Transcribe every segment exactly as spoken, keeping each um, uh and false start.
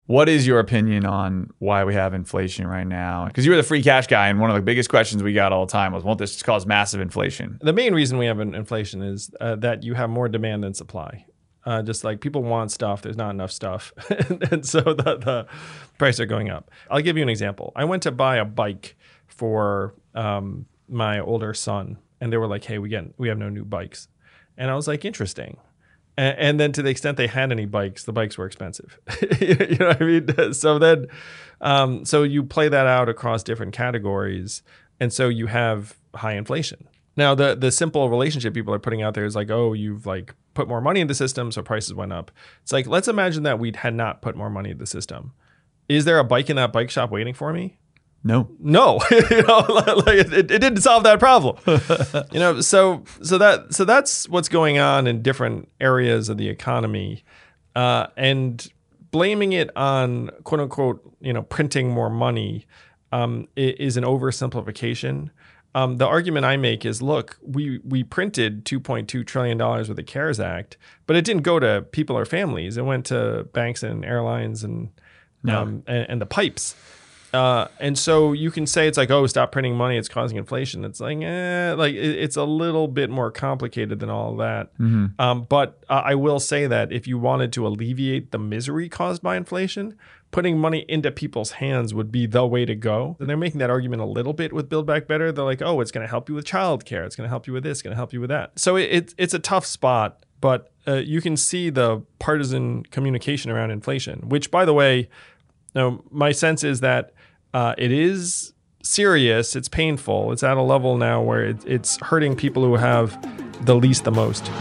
what is your opinion on why we have inflation right now? Because you were the free cash guy, and one of the biggest questions we got all the time was, won't this cause massive inflation? The main reason we have an inflation is uh, that you have more demand than supply. Uh, just like people want stuff, there's not enough stuff. And so the, the prices are going up. I'll give you an example. I went to buy a bike for um, my older son, and they were like, hey, we get we have no new bikes. And I was like, interesting. And, and then to the extent they had any bikes, the bikes were expensive. You know what I mean? So then, um, so you play that out across different categories, and so you have high inflation. Now, the the simple relationship people are putting out there is like, oh, you've like put more money in the system, so prices went up. It's like, let's imagine that we had not put more money in the system. Is there a bike in that bike shop waiting for me? No, no, you know, like it, it didn't solve that problem. You know, so so that so that's what's going on in different areas of the economy, uh, and blaming it on quote unquote, you know, printing more money um, is an oversimplification. Um, the argument I make is, look, we we printed two point two trillion dollars with the CARES Act, but it didn't go to people or families. It went to banks and airlines and no. um, and, and the pipes. Uh, and so you can say it's like, oh, stop printing money, it's causing inflation. It's like, eh, like it, it's a little bit more complicated than all of that. Mm-hmm. Um, but uh, I will say that if you wanted to alleviate the misery caused by inflation, putting money into people's hands would be the way to go. And they're making that argument a little bit with Build Back Better. They're like, oh, it's going to help you with childcare. It's going to help you with this, it's going to help you with that. So it, it, it's a tough spot, but uh, you can see the partisan communication around inflation, which, by the way, you know, my sense is that uh, it is serious, it's painful, it's at a level now where it, it's hurting people who have the least the most.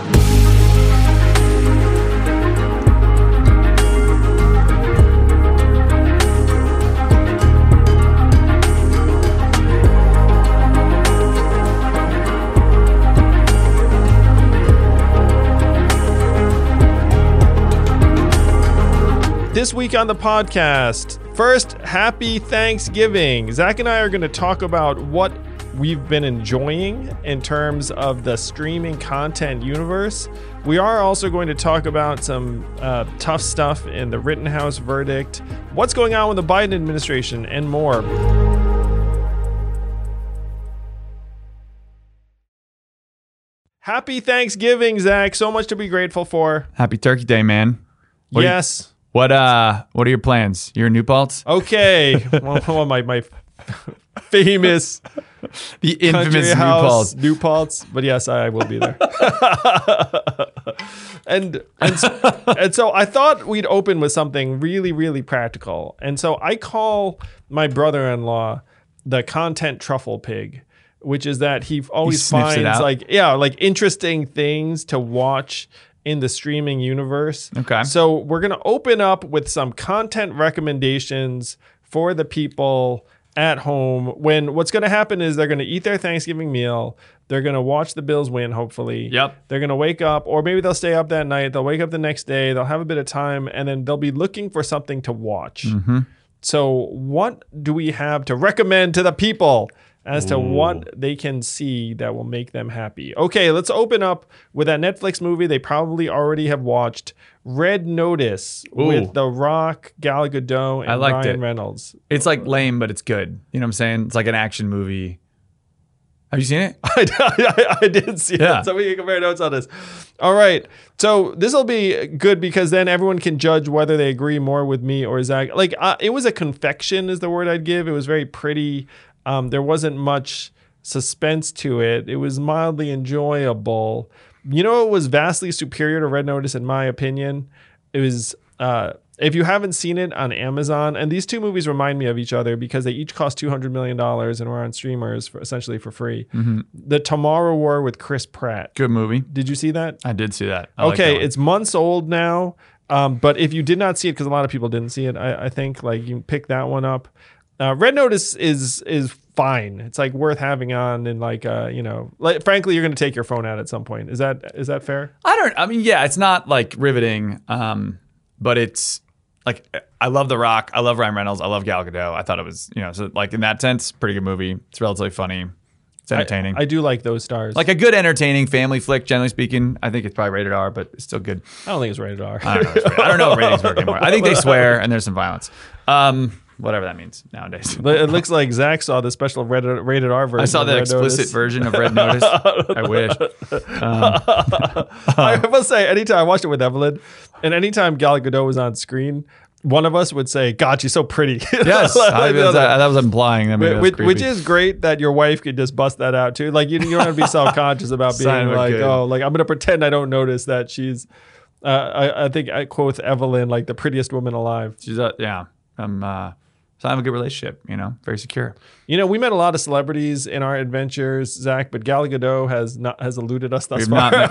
This week on the podcast, first, happy Thanksgiving. Zach and I are going to talk about what we've been enjoying in terms of the streaming content universe. We are also going to talk about some uh, tough stuff in the Rittenhouse verdict, what's going on with the Biden administration, and more. Happy Thanksgiving, Zach. So much to be grateful for. Happy Turkey Day, man. What yes. Are you, what uh? What are your plans? You're in New Paltz? Okay. well, well, my my famous, the infamous New Paltz. Paltz. New Paltz. But yes, I will be there. and and so, and so I thought we'd open with something really, really practical. And so I call my brother-in-law the content truffle pig, which is that he always he finds like yeah, like interesting things to watch in the streaming universe. Okay. So we're going to open up with some content recommendations for the people at home when what's going to happen is they're going to eat their Thanksgiving meal. They're going to watch the Bills win, hopefully. Yep. They're going to wake up, or maybe they'll stay up that night. They'll wake up the next day. They'll have a bit of time, and then they'll be looking for something to watch. Mm-hmm. So what do we have to recommend to the people as to Ooh. what they can see that will make them happy? Okay, let's open up with that Netflix movie they probably already have watched, Red Notice, Ooh. with The Rock, Gal Gadot, and I liked Ryan it. Reynolds. It's like lame, but it's good. You know what I'm saying? It's like an action movie. Have you seen it? I, I, I did see Yeah. it, so we can compare notes on this. All right, so this will be good because then everyone can judge whether they agree more with me or Zach. Like, uh, it was a confection is the word I'd give. It was very pretty. Um, there wasn't much suspense to it. It was mildly enjoyable. You know, it was vastly superior to Red Notice, in my opinion. It was, uh, if you haven't seen it on Amazon, and these two movies remind me of each other because they each cost two hundred million dollars and were on streamers for essentially for free. Mm-hmm. The Tomorrow War with Chris Pratt. Good movie. Did you see that? I did see that. I like Okay, that one. it's months old now. Um, but if you did not see it, because a lot of people didn't see it, I, I think like you can pick that one up. Uh, Red Notice is is fine. It's like worth having on, and like uh, you know, like frankly, you're going to take your phone out at some point. Is that is that fair? I don't. I mean, yeah, it's not like riveting, um, but it's like I love The Rock. I love Ryan Reynolds. I love Gal Gadot. I thought it was, you know, so like in that sense, pretty good movie. It's relatively funny. It's entertaining. I, I do like those stars. Like a good entertaining family flick, generally speaking. I think it's probably rated R, but it's still good. I don't think it's rated R. I don't know. If it's, I don't know if ratings work anymore. I think they swear and there's some violence. Um, whatever that means nowadays. But it looks like Zach saw the special rated, rated R version. I saw of the Red explicit Notice. version of Red Notice. I wish. Um, I must say, anytime I watched it with Evelyn, and anytime Gal Gadot was on screen, one of us would say, "God, she's so pretty." yes, I, that, that was implying. I mean, that was which, which is great that your wife could just bust that out too. Like you, you don't have to be self conscious about being Sign of a like, good. oh, like I'm gonna pretend I don't notice that she's. Uh, I, I think I quote Evelyn like the prettiest woman alive. She's a, yeah. I'm uh, sign of a good relationship. You know, very secure. You know, we met a lot of celebrities in our adventures, Zach, but Gal Gadot has not has eluded us thus We've far. not met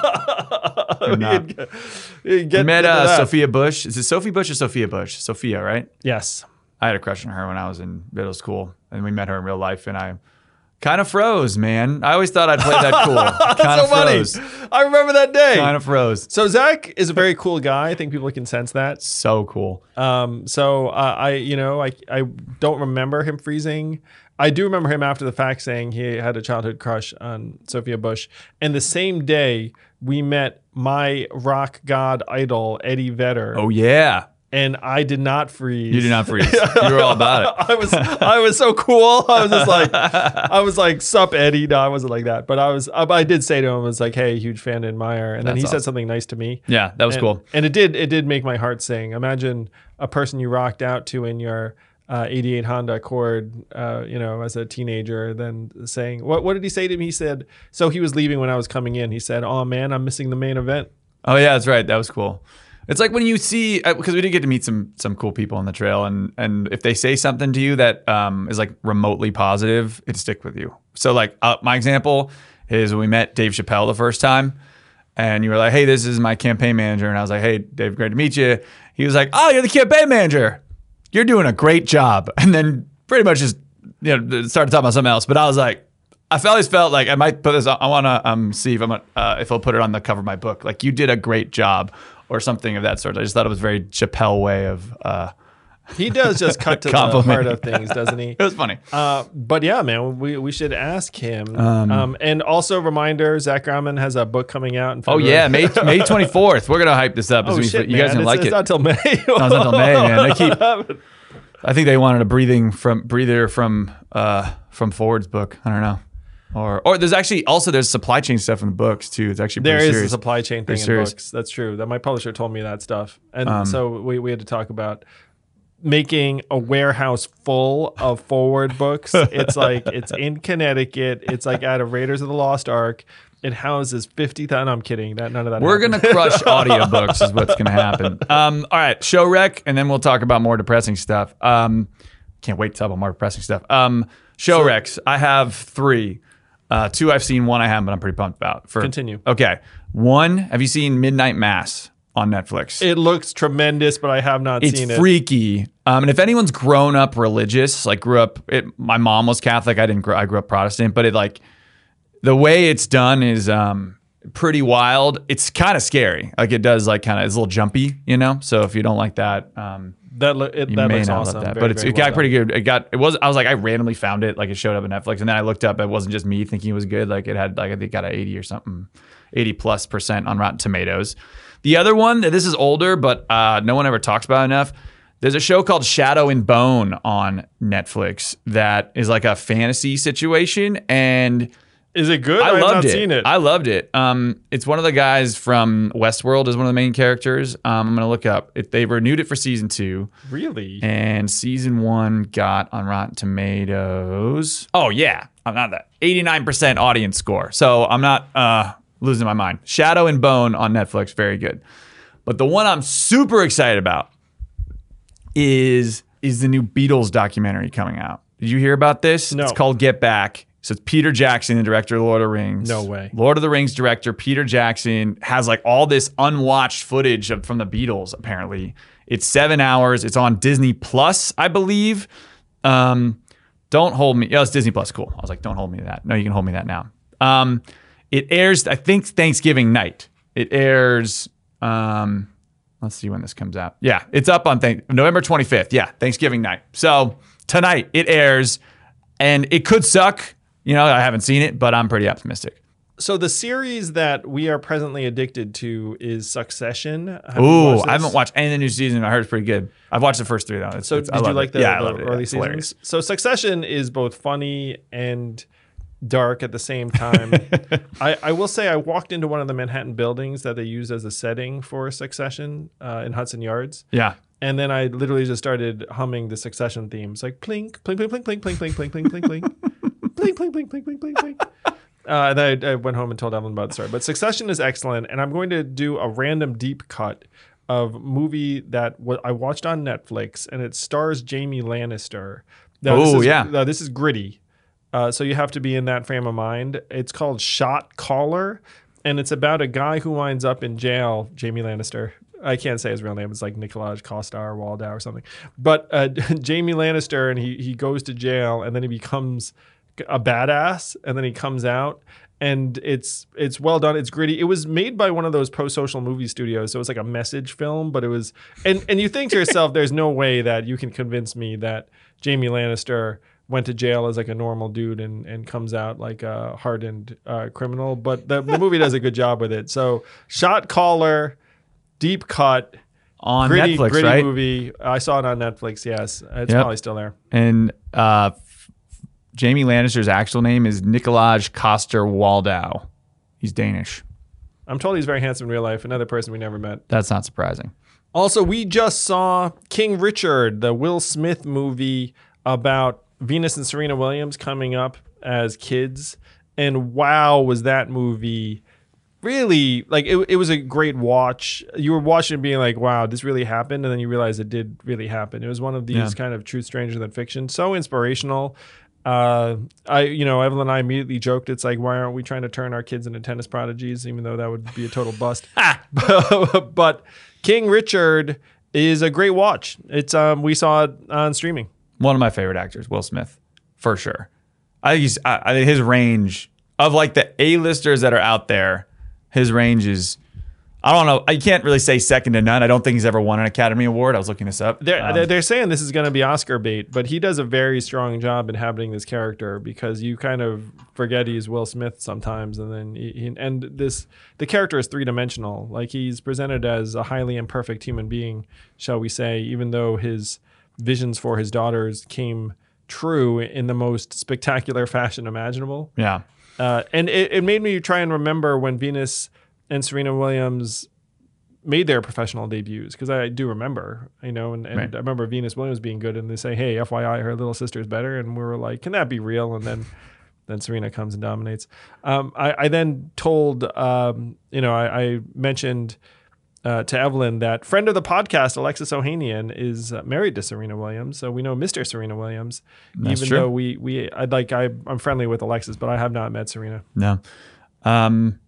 Gal. We've not. Get, We get met into uh, that. Sophia Bush. Is it Sophie Bush or Sophia Bush? Sophia, right? Yes. I had a crush on her when I was in middle school, and we met her in real life, and I kind of froze, man. I always thought I'd play that cool. That's kind so of funny. froze. I remember that day. Kind of froze. So Zach is a very cool guy. I think people can sense that. So cool. Um, so uh, I, you know, I I don't remember him freezing. I do remember him after the fact saying he had a childhood crush on Sophia Bush. And the same day we met my rock god idol Eddie Vedder, Oh yeah. and I did not freeze. You did not freeze. You were all about it. I was I was so cool. I was just like I was like, sup Eddie. No, I wasn't like that. But I was I, I did say to him, I was like, hey, huge fan, admire. And then That's he said awesome. something nice to me. Yeah, that was and, cool. And it did it did make my heart sing. Imagine a person you rocked out to in your uh, eighty-eight Honda Accord, uh, you know, as a teenager, then saying, what what did he say to me? He said, so he was leaving when I was coming in. He said, oh man, I'm missing the main event. Oh yeah, that's right. That was cool. It's like when you see, because we did get to meet some some cool people on the trail, and and if they say something to you that um, is like remotely positive, it stick with you. So like uh, my example is when we met Dave Chappelle the first time, and you were like, "Hey, this is my campaign manager," and I was like, "Hey, Dave, great to meet you." He was like, "Oh, you're the campaign manager. You're doing a great job," and then pretty much just you know started talking about something else. But I was like, I always felt like I might put this. I want to um, see if I'm uh, if I'll put it on the cover of my book. Like you did a great job. Or something of that sort. I just thought it was a very Chappelle way of. Uh, He does just cut to the Complimenting. heart of things, doesn't he? it was funny. Uh, but yeah, man, we, we should ask him. Um, Um, and also, reminder: Zach Grauman has a book coming out. In Oh February. yeah, May May twenty fourth. We're gonna hype this up. as Oh we, shit, you man. guys gonna it's, like it's it? not till May. No, it's not till May, man. They keep. I think they wanted a breathing from breather from uh, from Ford's book. I don't know. Or or there's actually also there's supply chain stuff in the books too. It's actually There pretty is serious. a supply chain thing Pretty in serious. books. That's true. That my publisher told me that stuff, and Um, so we, we had to talk about making a warehouse full of forward books. It's like it's in Connecticut. It's like out of Raiders of the Lost Ark. It houses fifty thousand. No, I'm kidding. That none of that. We're happened. gonna crush audiobooks is what's gonna happen. Um, all right, show rec, and then we'll talk about more depressing stuff. Um, can't wait to talk about more depressing stuff. Um, show So- recs. I have three. Uh, two I've seen, one I haven't, but I'm pretty pumped about. For Continue. Okay, one. Have you seen Midnight Mass on Netflix? It looks tremendous, but I have not It's seen it. freaky. Um, and if anyone's grown up religious, like grew up, it, my mom was Catholic. I didn't. Grow, I grew up Protestant, but it like the way it's done is um, pretty wild. It's kind of scary. Like it does, like kind of, it's a little jumpy, you know. So if you don't like that, um, That lo- it, you that may looks not awesome. love that. Very, but it's, very it got well pretty good. It got. It was. I was like, I randomly found it. Like it showed up on Netflix, and then I looked up. It wasn't just me thinking it was good. Like it had. Like I think it got an eighty or something, eighty plus percent on Rotten Tomatoes. The other one, this is older, but uh, no one ever talks about it enough. There's a show called Shadow and Bone on Netflix that is like a fantasy situation, and done. Is it good? I I've loved not it. seen it. I loved it. Um, it's one of the guys from Westworld is one of the main characters. Um, I'm gonna look up. It, they renewed it for season two. really? And season one got on Rotten Tomatoes. Oh yeah, I'm not that eighty-nine percent audience score. So I'm not uh, losing my mind. Shadow and Bone on Netflix, very good. But the one I'm super excited about is is the new Beatles documentary coming out. Did you hear about this? No. It's called Get Back. So it's Peter Jackson, the director of Lord of the Rings. No way. Lord of the Rings director Peter Jackson has like all this unwatched footage of, from the Beatles, apparently. It's seven hours. It's on Disney Plus, I believe. Um, don't hold me. Oh, it's Disney Plus. Cool. I was like, don't hold me to that. No, you can hold me to that now. Um, it airs, I think, Thanksgiving night. It airs, um, let's see when this comes out. Yeah, it's up on th- November twenty-fifth. Yeah, Thanksgiving night. So tonight it airs, and it could suck. You know, I haven't seen it, but I'm pretty optimistic. So the series that we are presently addicted to is Succession. Have you Ooh, watched I this? haven't watched any of the new season. I heard it's pretty good. I've watched the first three though. It's, So it's, I did you love like it. the, yeah, I the loved it. Yeah, early it's seasons? hilarious. So Succession is both funny and dark at the same time. I, I will say I walked into one of the Manhattan buildings that they used as a setting for Succession uh, in Hudson Yards. Yeah. And then I literally just started humming the Succession themes, like plink, plink, plink, plink, plink, plink, plink, plink, plink, plink, plink, plink, plink, plink, plink, plink, plink. Uh, and then I, I went home and told Evelyn about the story. But Succession is excellent, and I'm going to do a random deep cut of a movie that w- I watched on Netflix, and it stars Jamie Lannister. Now, this Oh, is- yeah. uh, this is gritty, uh, so you have to be in that frame of mind. It's called Shot Caller, and it's about a guy who winds up in jail, Jamie Lannister. I can't say his real name. It's like Nikolaj Kostar Waldau or something. But uh, Jamie Lannister, and he he goes to jail, and then he becomes a badass, and then he comes out, and it's it's well done. It's gritty. It was made by one of those pro-social movie studios, so it's like a message film. But it was, and and you think to yourself, there's no way that you can convince me that Jamie Lannister went to jail as like a normal dude and and comes out like a hardened uh, criminal. But the, the movie does a good job with it. So Shot Caller, deep cut, On gritty, Netflix, gritty right? movie. I saw it on Netflix. Yes, it's Yep. probably still there. And uh, f- Jamie Lannister's actual name is Nikolaj Coster Waldau. He's Danish. I'm told he's very handsome in real life. Another person we never met. That's not surprising. Also, we just saw King Richard, the Will Smith movie about Venus and Serena Williams coming up as kids. And wow, was that movie really, like, it, it was a great watch. You were watching it being like, wow, this really happened. And then you realize it did really happen. It was one of these Yeah. kind of truth stranger than fiction. So inspirational. Uh, I, you know, Evelyn and I immediately joked, it's like, why aren't we trying to turn our kids into tennis prodigies, even though that would be a total bust. But King Richard is a great watch. It's um, we saw it on streaming. One of my favorite actors, Will Smith, for sure. I think he's, I, I think his range of like the A-listers that are out there, his range is, I don't know. I can't really say second to none. I don't think he's ever won an Academy Award. I was looking this up. They're, Um, they're they're saying this is going to be Oscar bait, but he does a very strong job inhabiting this character because you kind of forget he's Will Smith sometimes, and then he, he, and this the character is three dimensional. Like he's presented as a highly imperfect human being, shall we say, even though his visions for his daughters came true in the most spectacular fashion imaginable. yeah. Uh, and it, it made me try and remember when Venus and Serena Williams made their professional debuts, because I do remember, you know, and, and Right. I remember Venus Williams being good, and they say, hey, F Y I, her little sister's better. And we were like, can that be real? And then then Serena comes and dominates. Um, I, I then told, um, you know, I, I mentioned uh, to Evelyn that friend of the podcast, Alexis Ohanian, is uh, married to Serena Williams. So we know Mister Serena Williams, That's even true. though we, we I'd like, I, I'm friendly with Alexis, but I have not met Serena. No. Um,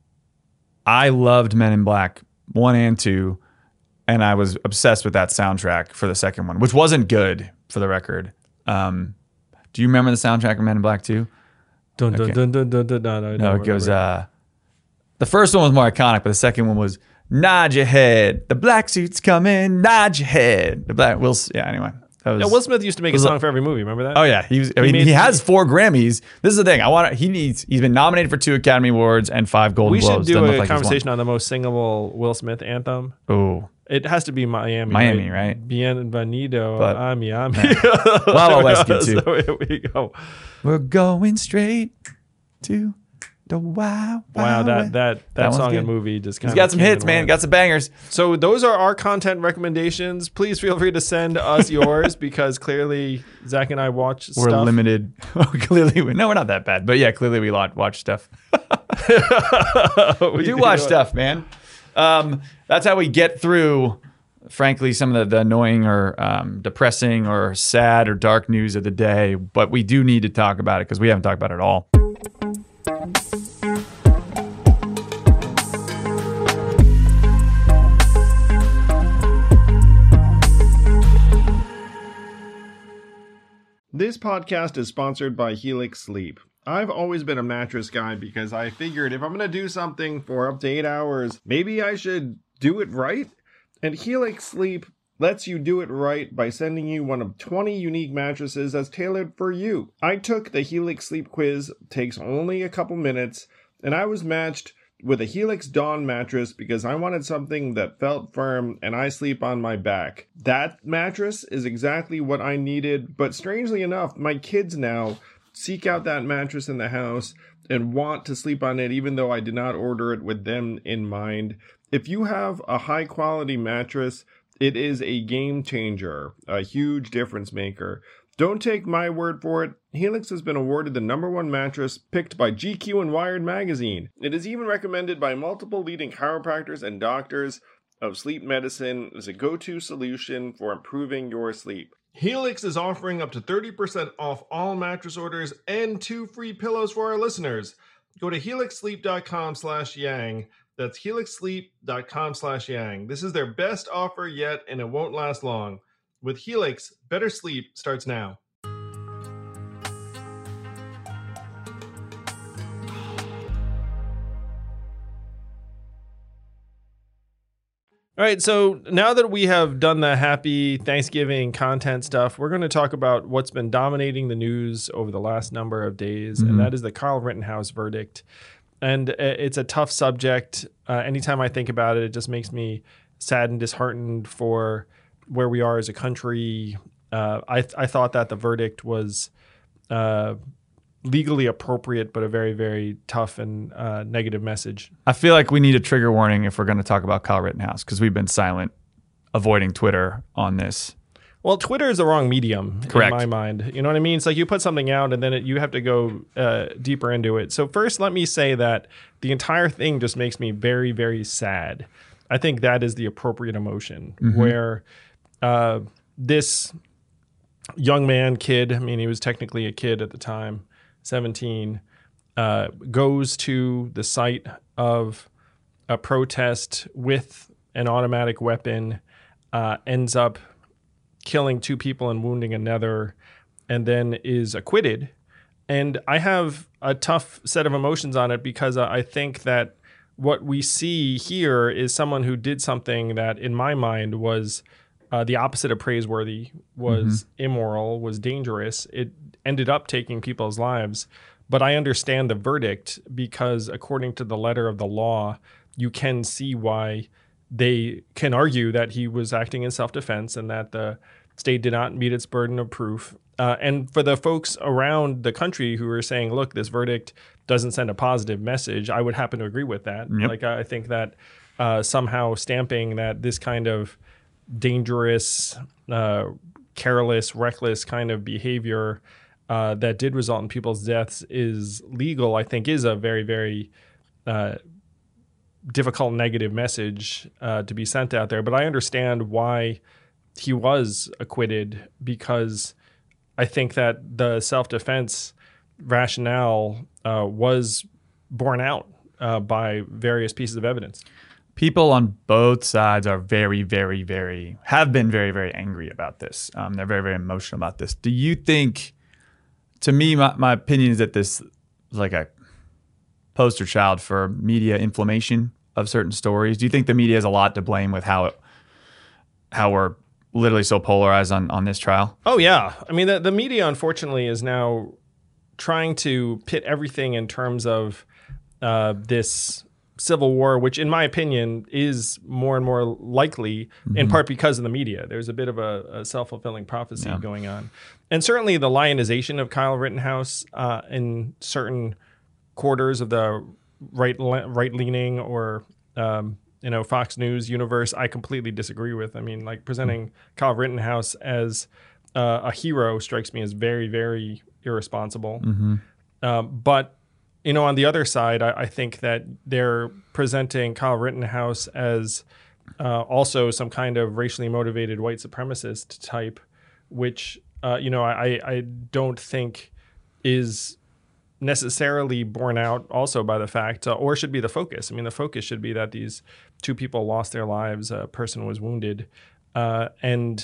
I loved Men in Black one and two, and I was obsessed with that soundtrack for the second one, which wasn't good, for the record. Um, do you remember the soundtrack of Men in Black two? Dun, dun, Okay. dun, dun, dun, dun, dun, No, I don't it goes. remember. Uh, the first one was more iconic, but the second one was nod your head. The black suit's coming. Nod your head. The black Will. Yeah. Anyway, that was. Yeah, Will Smith used to make a was- song for every movie. Remember that? Oh yeah, he was. I mean, made- he has four Grammys. This is the thing. I want. He needs. He's been nominated for two Academy Awards and five Golden we should Globes. do Doesn't a look like he's won. conversation on the most singable Will Smith anthem. Oh, It has to be Miami. Miami, right? Bienvenido But- a Miami. Wild Wild West good too. So here we go. we're going straight to the wow. Wow, that that that, That one's song and good. movie just kind He's got some hits, man. Got some bangers. So those are our content recommendations. Please feel free to send us yours because clearly Zach and I watch We're stuff. limited. clearly, we, no, we're not that bad. But yeah, clearly we lot watch stuff. we do watch stuff, man. Um, that's how we get through, frankly, some of the, the annoying or um, depressing or sad or dark news of the day. But we do need to talk about it because we haven't talked about it at all. This podcast is sponsored by Helix Sleep. I've always been a mattress guy because I figured if I'm going to do something for up to eight hours, maybe I should do it right. And Helix Sleep lets you do it right by sending you one of twenty unique mattresses that's tailored for you. I took the Helix Sleep Quiz, takes only a couple minutes, and I was matched with a Helix Dawn mattress because I wanted something that felt firm and I sleep on my back. That mattress is exactly what I needed, but strangely enough, my kids now seek out that mattress in the house and want to sleep on it even though I did not order it with them in mind. If you have a high quality mattress, it is a game changer, a huge difference maker. Don't take my word for it. Helix has been awarded the number one mattress picked by G Q and Wired magazine. It is even recommended by multiple leading chiropractors and doctors of sleep medicine as a go-to solution for improving your sleep. Helix is offering up to thirty percent off all mattress orders and two free pillows for our listeners. Go to helixsleep.com slash yang. That's helixsleep.com slash yang. This is their best offer yet, and it won't last long. With Helix, better sleep starts now. All right, so now that we have done the happy Thanksgiving content stuff, we're going to talk about what's been dominating the news over the last number of days, mm-hmm. and that is the Kyle Rittenhouse verdict. And it's a tough subject. Uh, anytime I think about it, it just makes me sad and disheartened for where we are as a country. Uh, I I thought that the verdict was uh, legally appropriate, but a very, very tough and uh, negative message. I feel like we need a trigger warning if we're going to talk about Kyle Rittenhouse because we've been silent, avoiding Twitter on this. Well, Twitter is the wrong medium Correct. in my mind. You know what I mean? It's like you put something out and then it, you have to go uh, deeper into it. So first, let me say that the entire thing just makes me very, very sad. I think that is the appropriate emotion mm-hmm. where uh, this young man, kid, I mean, he was technically a kid at the time, seventeen, uh, goes to the site of a protest with an automatic weapon, uh, ends up killing two people and wounding another, and then is acquitted. And I have a tough set of emotions on it because I think that what we see here is someone who did something that, in my mind, was uh, the opposite of praiseworthy, was mm-hmm. immoral, was dangerous. It ended up taking people's lives. But I understand the verdict because, according to the letter of the law, you can see why they can argue that he was acting in self-defense and that the state did not meet its burden of proof. Uh, and for the folks around the country who are saying, look, this verdict doesn't send a positive message, I would happen to agree with that. Yep. Like, I think that uh, somehow stamping that this kind of dangerous, uh, careless, reckless kind of behavior uh, that did result in people's deaths is legal, I think is a very, very uh, difficult negative message uh, to be sent out there. But I understand why he was acquitted, because I think that the self-defense rationale uh, was borne out uh, by various pieces of evidence. People on both sides are very, very, very, have been very, very angry about this. Um, they're very, very emotional about this. Do you think, to me, my, my opinion is that this is like a poster child for media inflammation of certain stories. Do you think the media has a lot to blame with how it, how we're literally so polarized on, on this trial? Oh, yeah. I mean, the, the media, unfortunately, is now trying to pit everything in terms of uh, this civil war, which, in my opinion, is more and more likely, mm-hmm. in part because of the media. There's a bit of a, a self-fulfilling prophecy yeah. going on. And certainly the lionization of Kyle Rittenhouse uh, in certain quarters of the right, right-leaning or um, you know, Fox News universe, I completely disagree with. I mean, like, presenting mm-hmm. Kyle Rittenhouse as uh, a hero strikes me as very, very irresponsible. Mm-hmm. Um, but, you know, on the other side, I, I think that they're presenting Kyle Rittenhouse as uh, also some kind of racially motivated white supremacist type, which, uh, you know, I, I don't think is necessarily borne out also by the fact, uh, or should be the focus. I mean, the focus should be that these two people lost their lives, a person was wounded. Uh, and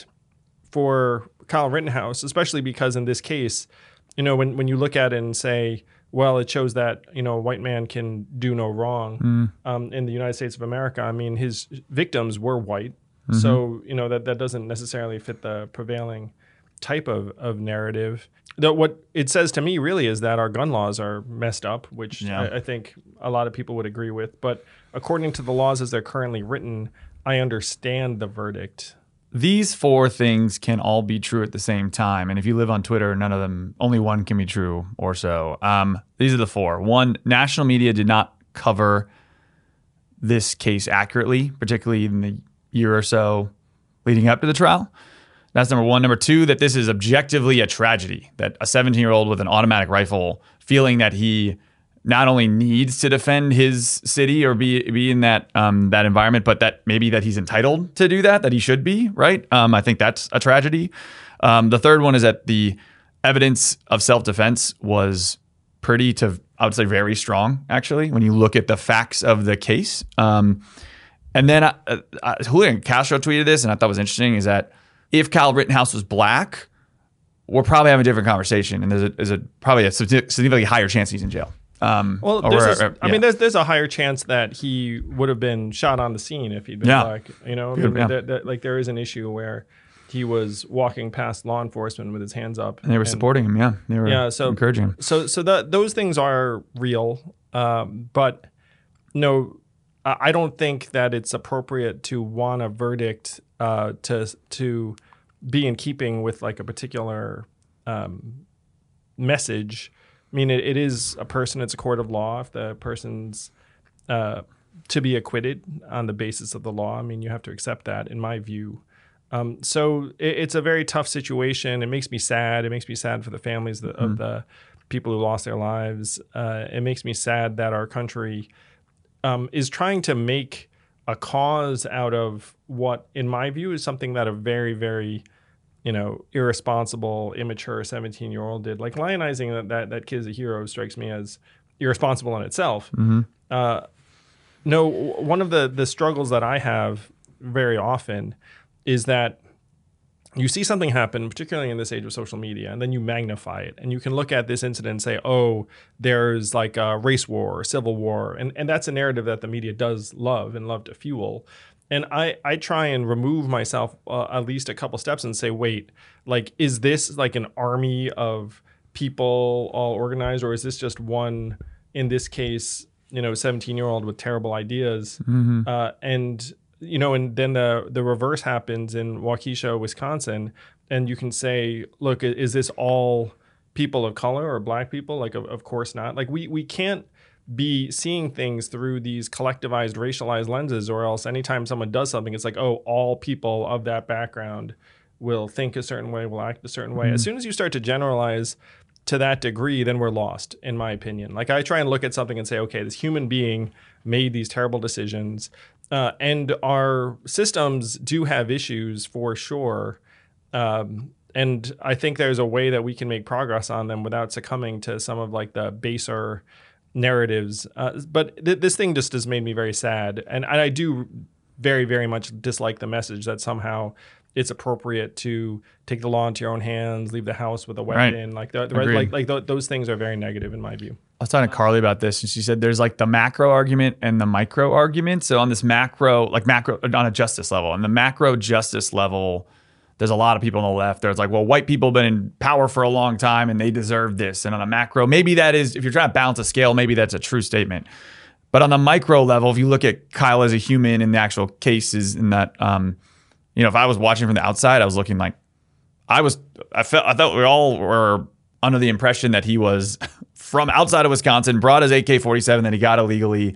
for Kyle Rittenhouse, especially because in this case, you know, when, when you look at it and say, well, it shows that, you know, a white man can do no wrong mm. um, in the United States of America. I mean, his victims were white. Mm-hmm. So, you know, that, that doesn't necessarily fit the prevailing type of, of narrative. Though what it says to me really is that our gun laws are messed up, which yeah. I, I think a lot of people would agree with. But according to the laws as they're currently written, I understand the verdict. These four things can all be true at the same time. And if you live on Twitter, none of them, only one can be true or so. Um, these are the four. One, national media did not cover this case accurately, particularly in the year or so leading up to the trial. That's number one. Number two, that this is objectively a tragedy, that a seventeen-year-old with an automatic rifle feeling that he not only needs to defend his city or be be in that um, that environment, but that maybe that he's entitled to do that, that he should be, right? Um, I think that's a tragedy. Um, the third one is that the evidence of self-defense was pretty to, I would say, very strong, actually, when you look at the facts of the case. Um, and then uh, uh, Julian Castro tweeted this, and I thought was interesting, is that if Kyle Rittenhouse was black, we're probably having a different conversation, and there's a, there's a probably a significantly higher chance he's in jail. Um, well, or, there's or, a, I yeah. mean, there's there's a higher chance that he would have been shot on the scene if he'd been yeah. black. You know, I mean, yeah. that, that, like there is an issue where he was walking past law enforcement with his hands up, and they were and, supporting him. Yeah, they were yeah, so, encouraging him. So, so that those things are real, um, but no, I don't think that it's appropriate to want a verdict uh, to to be in keeping with like a particular um, message. I mean, it, it is a person, it's a court of law. If the person's uh, to be acquitted on the basis of the law, I mean, you have to accept that, in my view. Um, so it, it's a very tough situation. It makes me sad. It makes me sad for the families of the, mm-hmm. of the people who lost their lives. Uh, it makes me sad that our country um, is trying to make a cause out of what, in my view, is something that a very, very you know, irresponsible, immature seventeen-year-old did. Like lionizing that, that that kid is a hero strikes me as irresponsible in itself. Mm-hmm. Uh, no, one of the the struggles that I have very often is that you see something happen, particularly in this age of social media, and then you magnify it. And you can look at this incident and say, oh, there's like a race war or civil war. And, and that's a narrative that the media does love and love to fuel. And I, I try and remove myself uh, at least a couple steps and say, wait, like, is this like an army of people all organized, or is this just one, in this case, you know, seventeen-year-old with terrible ideas? Mm-hmm. Uh, and, you know, and then the, the reverse happens in Waukesha, Wisconsin, and you can say, look, is this all people of color or black people? Like, of, of course not. Like, we we can't be seeing things through these collectivized, racialized lenses, or else anytime someone does something, it's like, oh, all people of that background will think a certain way, will act a certain way. Mm-hmm. As soon as you start to generalize to that degree, then we're lost, in my opinion. Like, I try and look at something and say, okay, this human being made these terrible decisions, uh, and our systems do have issues for sure. Um, and I think there's a way that we can make progress on them without succumbing to some of like the baser narratives. Uh, but th- this thing just has made me very sad. And I do very, very much dislike the message that somehow it's appropriate to take the law into your own hands, leave the house with a weapon. Right. Like, the, the, like, like th- those things are very negative in my view. I was talking to Carly about this, and she said there's like the macro argument and the micro argument. So on this macro, like macro on a justice level, and the macro justice level, there's a lot of people on the left. There's like, well, white people have been in power for a long time and they deserve this. And on a macro, maybe that is, if you're trying to balance a scale, maybe that's a true statement. But on the micro level, if you look at Kyle as a human in the actual cases, in that, um, you know, if I was watching from the outside, I was looking like, I was, I felt, I thought we all were under the impression that he was from outside of Wisconsin, brought his A K forty-seven that he got illegally,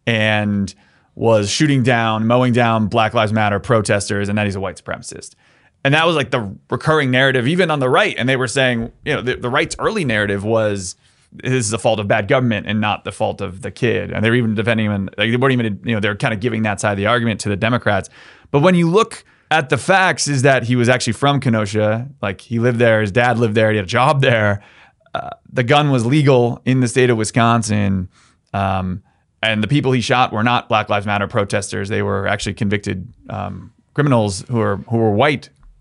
and was shooting down, mowing down Black Lives Matter protesters, and that he's a white supremacist. And that was like the recurring narrative, even on the right. And they were saying, you know, the, the right's early narrative was, this is the fault of bad government and not the fault of the kid. And they were even defending him. And like, they weren't even, you know, they're kind of giving that side of the argument to the Democrats. But when you look at the facts, is that he was actually from Kenosha. Like, he lived there. His dad lived there. He had a job there. Uh, the gun was legal in the state of Wisconsin. Um, and the people he shot were not Black Lives Matter protesters. They were actually convicted um, criminals who are who were white.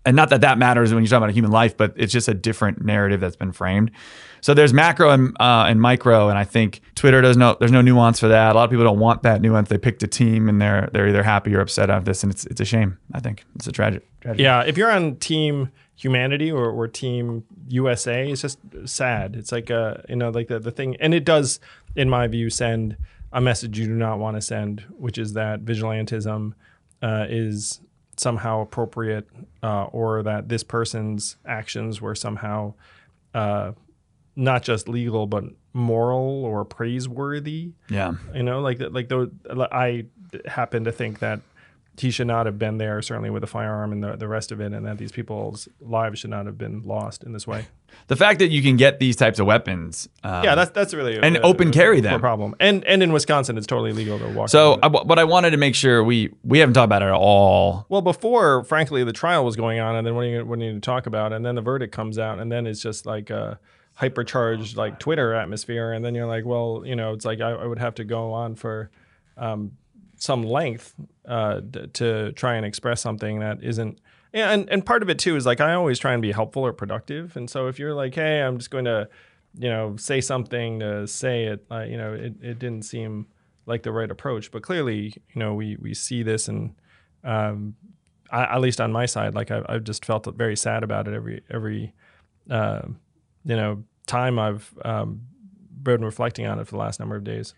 And not that that matters when you're talking about a human life, but it's just a different narrative that's been framed. So there's macro and uh, and micro, and I think Twitter does no there's no nuance for that. A lot of people don't want that nuance. They picked a team and they're they're either happy or upset of this, and it's it's a shame. I think it's a tragic. tragic. Yeah, if you're on Team Humanity or, or Team U S A, it's just sad. It's like uh you know like the the thing, and it does, in my view, send a message you do not want to send, which is that vigilantism uh, is somehow appropriate, uh, or that this person's actions were somehow uh, not just legal but moral or praiseworthy. Yeah, you know, like like those. I happen to think that he should not have been there, certainly with a firearm and the, the rest of it, and that these people's lives should not have been lost in this way. The fact that you can get these types of weapons, um, yeah, that's that's really and a, open a, carry a them problem. And and in Wisconsin, it's totally legal to walk. So, around with I, what I wanted to make sure we we haven't talked about it at all. Well, before, frankly, the trial was going on, and then what do you what do you need to talk about? And then the verdict comes out, and then it's just like a hypercharged like Twitter atmosphere, and then you're like, well, you know, it's like I, I would have to go on for um, some length uh, d- to try and express something that isn't. Yeah, and and part of it too is like I always try and be helpful or productive, and so if you're like, hey, I'm just going to, you know, say something to say it, uh, you know, it, it didn't seem like the right approach, but clearly, you know, we we see this, and um, I, at least on my side, like I, I've just felt very sad about it every every, uh, you know, time I've um, been reflecting on it for the last number of days.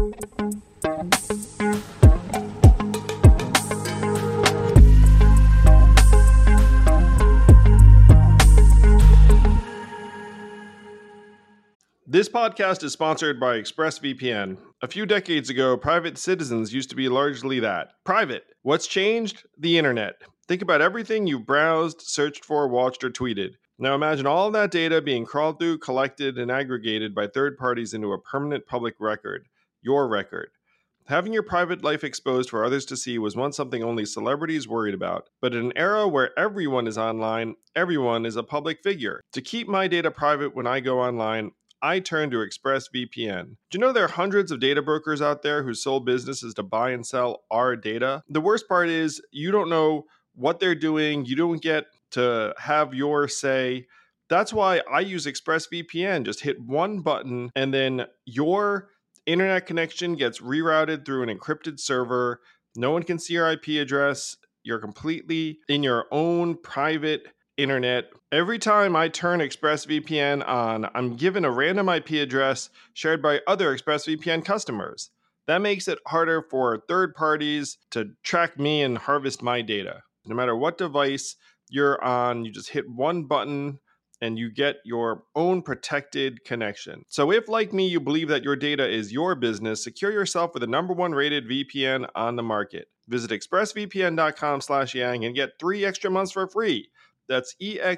This podcast is sponsored by ExpressVPN. A few decades ago, private citizens used to be largely that. Private. What's changed? The internet. Think about everything you've browsed, searched for, watched, or tweeted. Now imagine all of that data being crawled through, collected, and aggregated by third parties into a permanent public record. Your record. Having your private life exposed for others to see was once something only celebrities worried about. But in an era where everyone is online, everyone is a public figure. To keep my data private when I go online, I turn to ExpressVPN. Do you know there are hundreds of data brokers out there whose sole business is to buy and sell our data? The worst part is you don't know what they're doing. You don't get to have your say. That's why I use ExpressVPN. Just hit one button and then your internet connection gets rerouted through an encrypted server. No one can see your I P address. You're completely in your own private internet. Every time I turn ExpressVPN on, I'm given a random I P address shared by other ExpressVPN customers. That makes it harder for third parties to track me and harvest my data. No matter what device you're on, you just hit one button and you get your own protected connection. So if, like me, you believe that your data is your business, secure yourself with the number one rated V P N on the market. Visit expressvpn.com slash yang and get three extra months for free. That's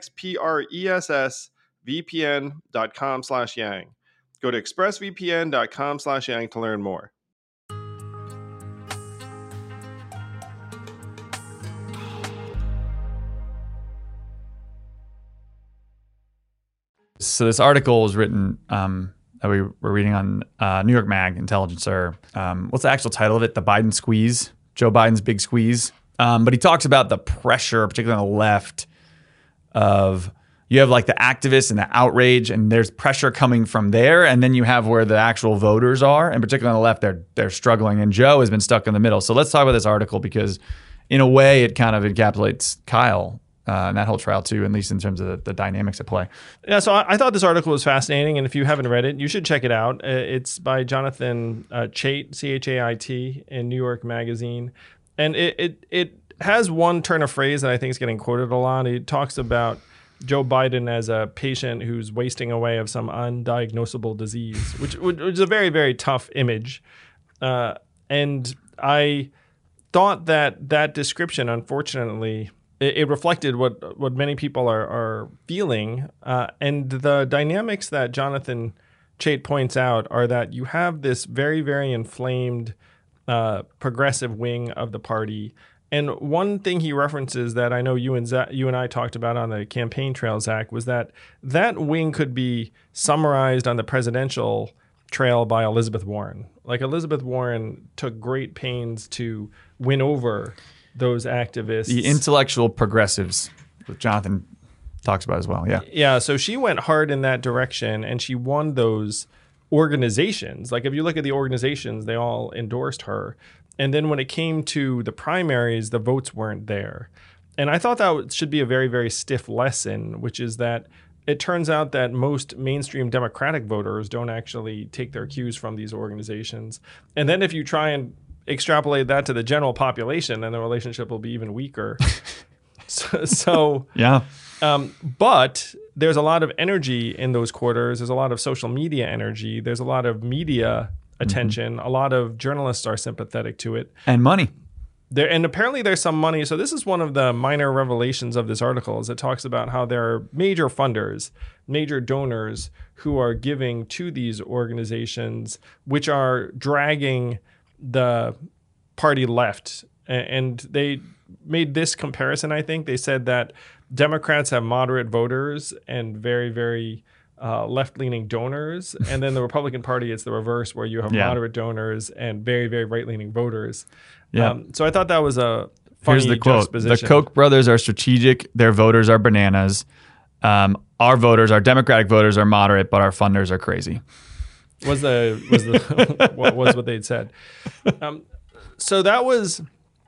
E-X-P-R-E-S-S-V-P-N.com slash yang. Go to expressvpn.com slash yang to learn more. So this article was written um, that we were reading on uh, New York Mag, Intelligencer. Um, what's the actual title of it? The Biden Squeeze, Joe Biden's Big Squeeze. Um, but he talks about the pressure, particularly on the left, of you have like the activists and the outrage, and there's pressure coming from there, and then you have where the actual voters are, and particularly on the left, they're they're struggling, and Joe has been stuck in the middle. So let's talk about this article because, in a way, it kind of encapsulates Kyle uh, and that whole trial too, at least in terms of the, the dynamics at play. Yeah, so I, I thought this article was fascinating, and if you haven't read it, you should check it out. Uh, it's by Jonathan uh, Chait, C H A I T, in New York Magazine, and it it it. has one turn of phrase that I think is getting quoted a lot. He talks about Joe Biden as a patient who's wasting away of some undiagnosable disease, which, which is a very, very tough image. Uh, and I thought that that description, unfortunately, it, it reflected what what many people are, are feeling. Uh, and the dynamics that Jonathan Chait points out are that you have this very, very inflamed uh, progressive wing of the party. And one thing he references that I know you and Zach, you and I talked about on the campaign trail, Zach, was that that wing could be summarized on the presidential trail by Elizabeth Warren. Like Elizabeth Warren took great pains to win over those activists. The intellectual progressives. Jonathan talks about as well. Yeah. Yeah. So she went hard in that direction, and she won those organizations. Like if you look at the organizations, they all endorsed her. And then when it came to the primaries, the votes weren't there. And I thought that should be a very, very stiff lesson, which is that it turns out that most mainstream Democratic voters don't actually take their cues from these organizations. And then if you try and extrapolate that to the general population, then the relationship will be even weaker. so, so yeah. Um, but there's a lot of energy in those quarters. There's a lot of social media energy. There's a lot of media attention. Mm-hmm. A lot of journalists are sympathetic to it. And money. There, and apparently there's some money. So this is one of the minor revelations of this article, is it talks about how there are major funders, major donors who are giving to these organizations, which are dragging the party left. And they made this comparison, I think. They said that Democrats have moderate voters and very, very uh, left-leaning donors. And then the Republican Party, it's the reverse, where you have yeah. moderate donors and very, very right-leaning voters. Yeah. Um, so I thought that was a funny Here's the quote. The juxtaposition. Koch brothers are strategic. Their voters are bananas. Um, our voters, our Democratic voters, are moderate, but our funders are crazy. Was the was the what was what they'd said. Um, so that was,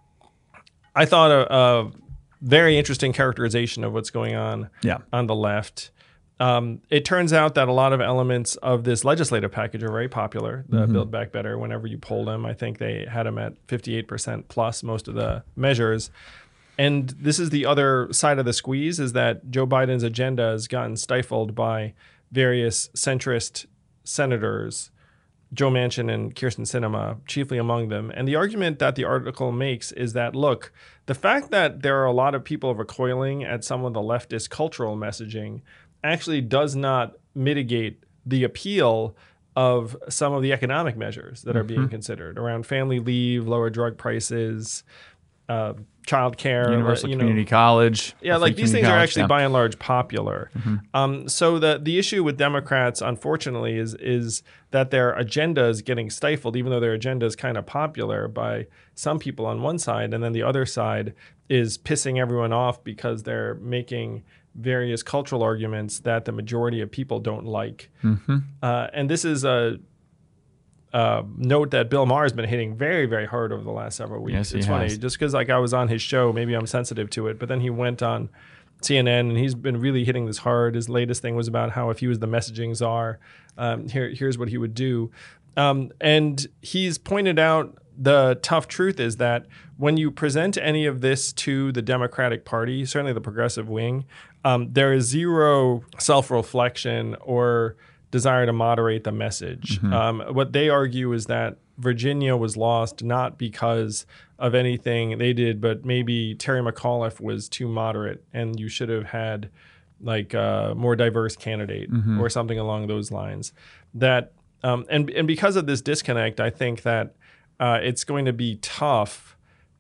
I thought, a, a very interesting characterization of what's going on yeah. on the left. Um, it turns out that a lot of elements of this legislative package are very popular, the mm-hmm. Build Back Better. Whenever you poll them, I think they had them at fifty-eight percent plus, most of the measures. And this is the other side of the squeeze, is that Joe Biden's agenda has gotten stifled by various centrist senators, Joe Manchin and Kyrsten Sinema, chiefly among them. And the argument that the article makes is that, look, the fact that there are a lot of people recoiling at some of the leftist cultural messaging actually does not mitigate the appeal of some of the economic measures that are mm-hmm. being considered around family leave, lower drug prices, uh, child care, universal you know, community college. Yeah, like these things college, are actually yeah. by and large popular. Mm-hmm. Um, so the the issue with Democrats, unfortunately, is is that their agenda is getting stifled, even though their agenda is kind of popular by some people on one side, and then the other side is pissing everyone off because they're making various cultural arguments that the majority of people don't like. Mm-hmm. Uh, and this is a, a note that Bill Maher has been hitting very, very hard over the last several weeks. Yes, it's he funny, has. just because like I was on his show, maybe I'm sensitive to it, but then he went on C N N and he's been really hitting this hard. His latest thing was about how if he was the messaging czar, um, here, here's what he would do. Um, and he's pointed out the tough truth is that when you present any of this to the Democratic Party, certainly the progressive wing, um, there is zero self-reflection or desire to moderate the message. Mm-hmm. Um, what they argue is that Virginia was lost not because of anything they did, but maybe Terry McAuliffe was too moderate and you should have had like a more diverse candidate mm-hmm. or something along those lines. That um, and and because of this disconnect, I think that uh, it's going to be tough.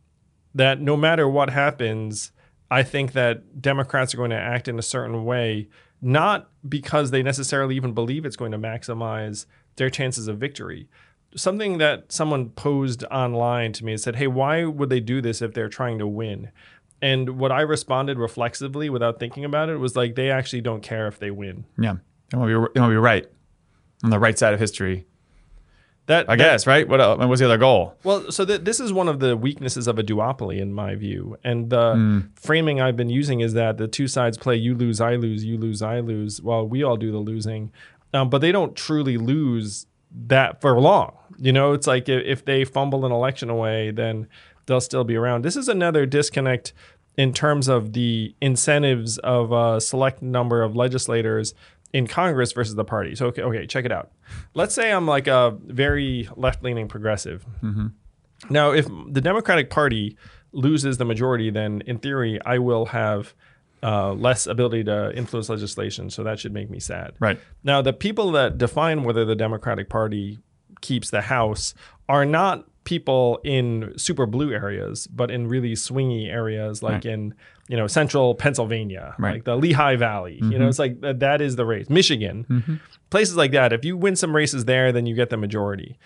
That no matter what happens, I think that Democrats are going to act in a certain way, not because they necessarily even believe it's going to maximize their chances of victory. Something that someone posed online to me and said, hey, why would they do this if they're trying to win? And what I responded reflexively without thinking about it was like, they actually don't care if they win. Yeah. They want to be, they want to be right on the right side of history. That, I that, guess, right? What else? What's the other goal? Well, so th- this is one of the weaknesses of a duopoly, in my view. And the Mm. framing I've been using is that the two sides play you lose, I lose, you lose, I lose, while we all do the losing. Um, but they don't truly lose that for long. You know, it's like if, if they fumble an election away, then they'll still be around. This is another disconnect in terms of the incentives of a select number of legislators in Congress versus the party. So, okay, okay, check it out. Let's say I'm like a very left-leaning progressive. Mm-hmm. Now, if the Democratic Party loses the majority, then in theory, I will have uh, less ability to influence legislation. So that should make me sad. Right. Now, the people that define whether the Democratic Party keeps the House are not people in super blue areas, but in really swingy areas like right. in, you know, central Pennsylvania, right. like the Lehigh Valley. Mm-hmm. You know, it's like that, that is the race. Michigan, mm-hmm. places like that. If you win some races there, then you get the majority.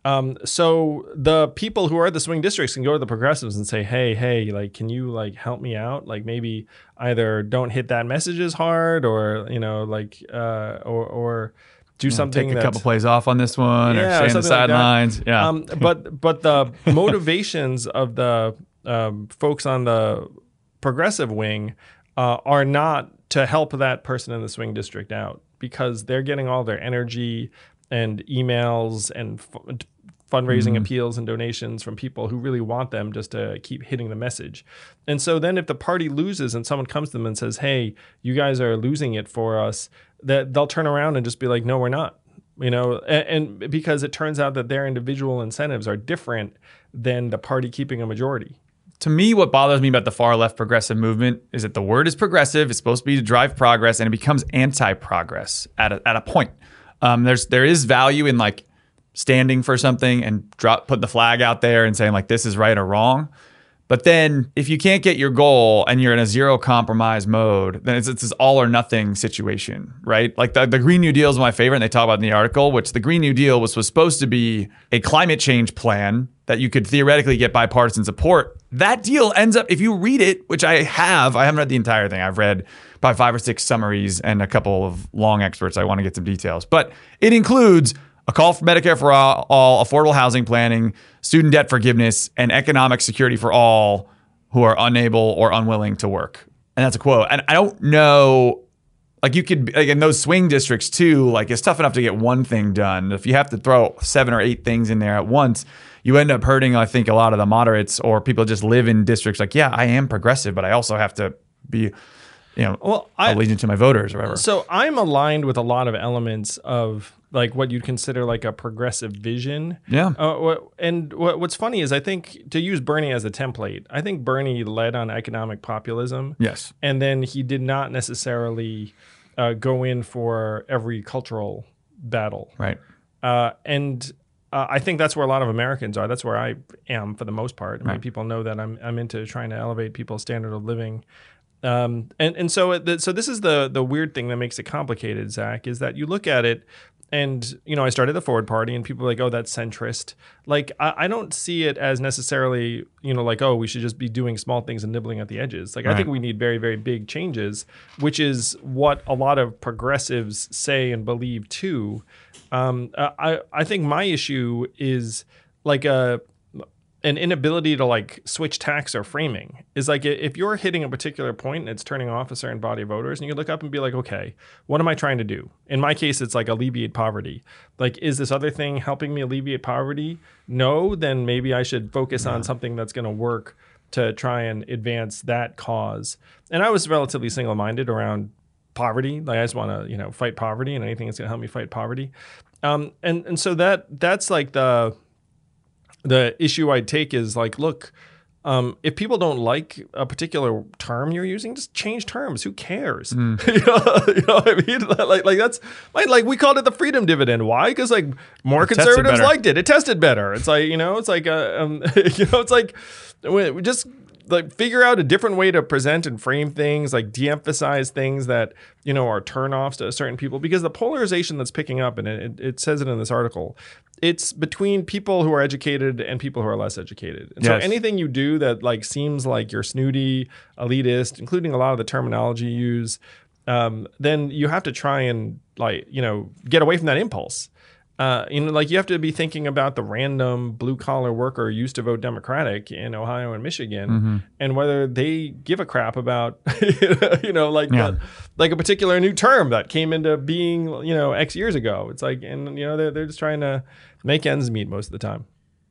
Um, so the people who are at the swing districts can go to the progressives and say, hey, hey, like, can you like help me out? Like maybe either don't hit that message as hard or, you know, like, uh, or, or do Yeah, something take a that's, couple plays off on this one Yeah, or or stay on the something like that. sidelines. yeah. Um, but but the motivations of the um, folks on the progressive wing uh, are not to help that person in the swing district out, because they're getting all their energy and emails and f- fundraising Mm-hmm. appeals and donations from people who really want them just to keep hitting the message. And so then if the party loses and someone comes to them and says, hey, you guys are losing it for us, that they'll turn around and just be like, no, we're not. You know, and, and because it turns out that their individual incentives are different than the party keeping a majority. To me, what bothers me about the far left progressive movement is that the word is progressive. It's supposed to be to drive progress, and it becomes anti-progress at a, at a point. Um, there's there is value in like standing for something and drop putting the flag out there and saying like this is right or wrong. But then if you can't get your goal and you're in a zero compromise mode, then it's, it's this all or nothing situation, right? Like the, the Green New Deal is my favorite, and they talk about in the article, which the Green New Deal was, was supposed to be a climate change plan that you could theoretically get bipartisan support. That deal ends up, if you read it, which I have, I haven't read the entire thing. I've read probably five or six summaries and a couple of long experts. I want to get some details. But it includes a call for Medicare for all, all, affordable housing planning, student debt forgiveness, and economic security for all who are unable or unwilling to work. And that's a quote. And I don't know, like you could, like in those swing districts too, like it's tough enough to get one thing done. If you have to throw seven or eight things in there at once, you end up hurting, I think, a lot of the moderates or people just live in districts like, yeah, I am progressive, but I also have to be, you know, Well, I- allegiant to my voters or whatever. So I'm aligned with a lot of elements of like what you'd consider like a progressive vision. Yeah. Uh, what, and what, what's funny is I think, to use Bernie as a template, I think Bernie led on economic populism. Yes. And then he did not necessarily uh, go in for every cultural battle. Right. Uh, and uh, I think that's where a lot of Americans are. That's where I am for the most part. I mean, Right. people know that I'm I'm into trying to elevate people's standard of living. Um, and and so it, so this is the the weird thing that makes it complicated, Zach, is that you look at it, and you know I started the Forward Party, and people are like, oh, that's centrist. Like I, I don't see it as necessarily, you know, like, oh, we should just be doing small things and nibbling at the edges. Like I Right. think we need very very big changes, which is what a lot of progressives say and believe too. Um, I I think my issue is like a. an inability to like switch tacks or framing is like if you're hitting a particular point and it's turning off a certain body of voters, and you look up and be like, okay, what am I trying to do? In my case, it's like alleviate poverty. Like, is this other thing helping me alleviate poverty? No, then maybe I should focus on something that's going to work to try and advance that cause. And I was relatively single-minded around poverty. Like I just want to, you know, fight poverty and anything that's going to help me fight poverty. Um, and, and so that that's like the, the issue I'd take is like, look, um, if people don't like a particular term you're using, just change terms. Who cares? Mm. you, know, you know what I mean? Like, like that's like, like we called it the freedom dividend. Why? Because like more It tested conservatives better. liked it. It tested better. It's like, you know, it's like, uh, um, you know, it's like we we just like figure out a different way to present and frame things, like de-emphasize things that, you know, are turnoffs to certain people, because the polarization that's picking up, and it, it says it in this article, it's between people who are educated and people who are less educated. And Yes. so anything you do that like seems like you're snooty, elitist, including a lot of the terminology you use, um, then you have to try and like, you know, get away from that impulse. Uh, you know, like you have to be thinking about the random blue collar worker who used to vote Democratic in Ohio and Michigan, Mm-hmm. and whether they give a crap about, you know, like Yeah. the, like a particular new term that came into being, you know, X years ago. It's like, and you know, they're they're just trying to make ends meet most of the time.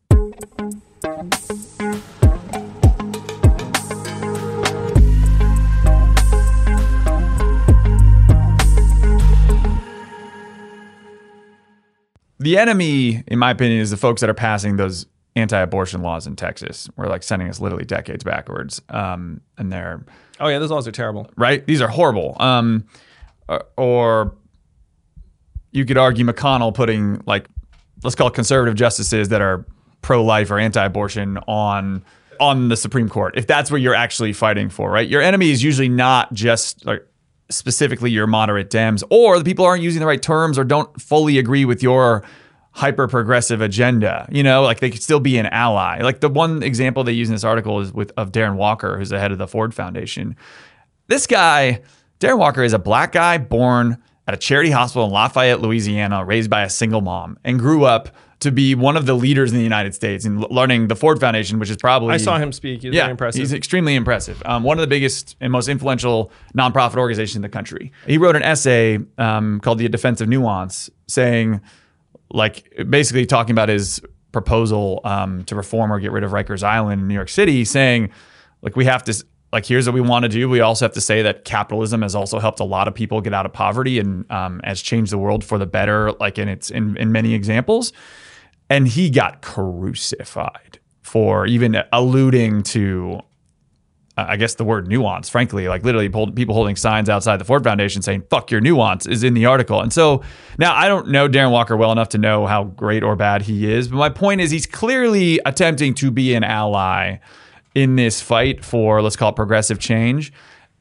The enemy, in my opinion, is the folks that are passing those anti-abortion laws in Texas. We're like sending us literally decades backwards. Um, and they're Oh yeah, those laws are terrible. right. These are horrible. Um, or, or you could argue McConnell putting like, let's call it conservative justices that are pro-life or anti-abortion on on the Supreme Court, if that's what you're actually fighting for, right? Your enemy is usually not just like specifically your moderate Dems, or the people who aren't using the right terms or don't fully agree with your hyper progressive agenda. You know, like they could still be an ally. Like the one example they use in this article is with of Darren Walker, who's the head of the Ford Foundation. This guy, Darren Walker, is a black guy born at a charity hospital in Lafayette, Louisiana, raised by a single mom, and grew up to be one of the leaders in the United States and learning the Ford Foundation, which is probably... I saw him speak. He was yeah, very impressive. He's extremely impressive. Um, one of the biggest and most influential nonprofit organizations in the country. He wrote an essay um, called The Defense of Nuance, saying, like, basically talking about his proposal um, to reform or get rid of Rikers Island in New York City, saying, like, we have to... Like, here's what we want to do. We also have to say that capitalism has also helped a lot of people get out of poverty and um, has changed the world for the better, like in its in, in many examples. And he got crucified for even alluding to, uh, I guess, the word nuance, frankly. Like, literally people holding signs outside the Ford Foundation saying, fuck your nuance, is in the article. And so now I don't know Darren Walker well enough to know how great or bad he is. But my point is he's clearly attempting to be an ally in this fight for, let's call it, progressive change.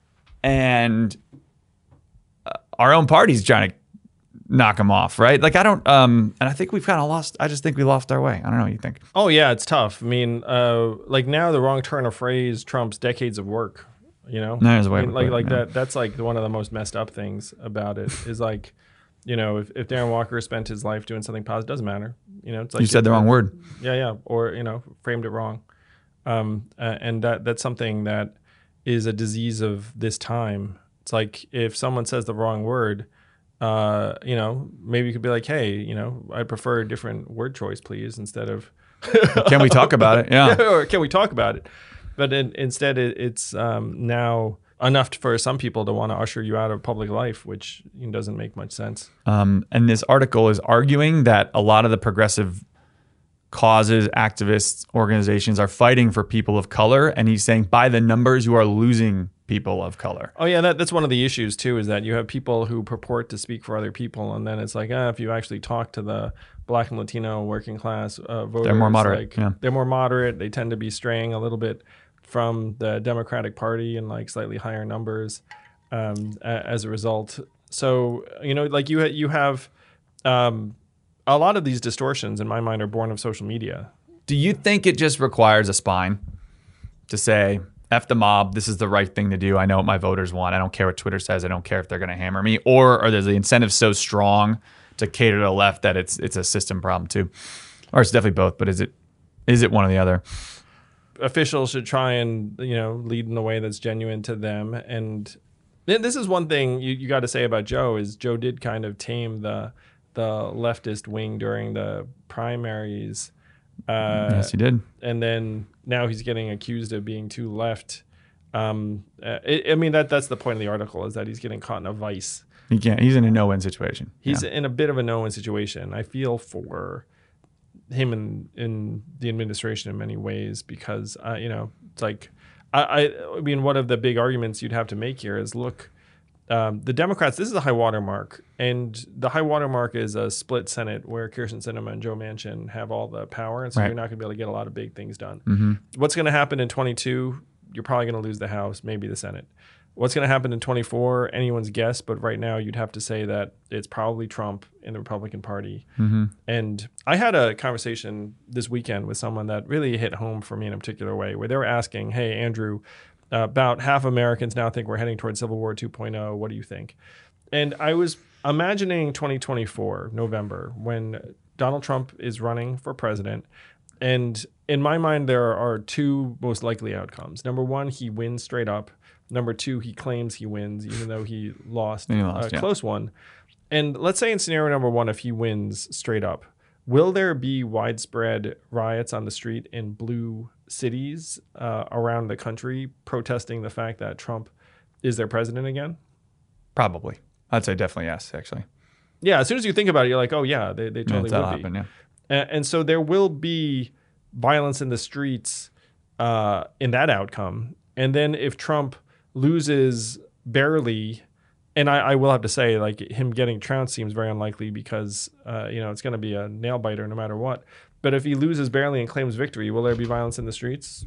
And uh, our own party's trying to knock him off, right? Like, I don't, um, and I think we've kind of lost, I just think we lost our way. I don't know what you think. Oh, yeah, it's tough. I mean, uh, like now the wrong turn of phrase trumps decades of work, you know? There's a way I mean, to like, put it, like yeah. that. That's like one of the most messed up things about it is like, you know, if, if Darren Walker spent his life doing something positive, doesn't matter. You know, it's like You said the wrong word. Yeah, yeah. Or, you know, framed it wrong. Um, uh, and that that's something that is a disease of this time. It's like if someone says the wrong word, uh, you know, maybe you could be like, hey, you know, I prefer a different word choice, please, instead of. Can we talk about it? Yeah. Or can we talk about it? But in, instead, it, it's um, now enough for some people to want to usher you out of public life, which doesn't make much sense. Um, and this article is arguing that a lot of the progressive causes, activists, organizations are fighting for people of color. And he's saying by the numbers, you are losing people of color. Oh, yeah, that, that's one of the issues, too, is that you have people who purport to speak for other people. And then it's like, ah, if you actually talk to the Black and Latino working class uh, voters, They're more moderate. Like, yeah. They're more moderate. They tend to be straying a little bit from the Democratic Party in like slightly higher numbers um, a, as a result. So, you know, like you, ha- you have... Um, a lot of these distortions, in my mind, are born of social media. Do you think it just requires a spine to say, F the mob, this is the right thing to do. I know what my voters want. I don't care what Twitter says. I don't care if they're going to hammer me. Or are the incentives so strong to cater to the left that it's it's a system problem too? Or it's definitely both, but is it is it one or the other? Officials should try and, you know, lead in a way that's genuine to them. And this is one thing you, you got to say about Joe is Joe did kind of tame the the leftist wing during the primaries. Uh, yes, he did. And then now he's getting accused of being too left. Um, uh, it, I mean, that that's the point of the article is that he's getting caught in a vice. He can't. He's in a no-win situation. He's yeah. in a bit of a no-win situation. I feel for him in, in the administration in many ways because, uh, you know, it's like, I, I, I mean, one of the big arguments you'd have to make here is, look, Um, the Democrats, this is a high water mark, and the high water mark is a split Senate where Kyrsten Sinema and Joe Manchin have all the power, and so right. you're not going to be able to get a lot of big things done. Mm-hmm. What's going to happen in twenty-two? You're probably going to lose the House, maybe the Senate. What's going to happen in twenty-four? Anyone's guess, but right now you'd have to say that it's probably Trump in the Republican Party. Mm-hmm. And I had a conversation this weekend with someone that really hit home for me in a particular way, where they were asking, hey, Andrew, Uh, about half Americans now think we're heading towards Civil War two point oh. What do you think? And I was imagining twenty twenty-four, November, when Donald Trump is running for president. And in my mind, there are two most likely outcomes. Number one, he wins straight up. Number two, he claims he wins, even though he lost, He lost, a yeah. close one. And let's say in scenario number one, if he wins straight up, will there be widespread riots on the street in blue cities uh, around the country protesting the fact that Trump is their president again? Probably. I'd say definitely yes, actually. Yeah, as soon as you think about it, you're like, oh, yeah, they, they totally yeah, would that'll be. happen, yeah. And, and so there will be violence in the streets uh, in that outcome. And then if Trump loses barely, and I, I will have to say, like, him getting trounced seems very unlikely because, uh, you know, it's going to be a nail biter no matter what. But if he loses barely and claims victory, will there be violence in the streets?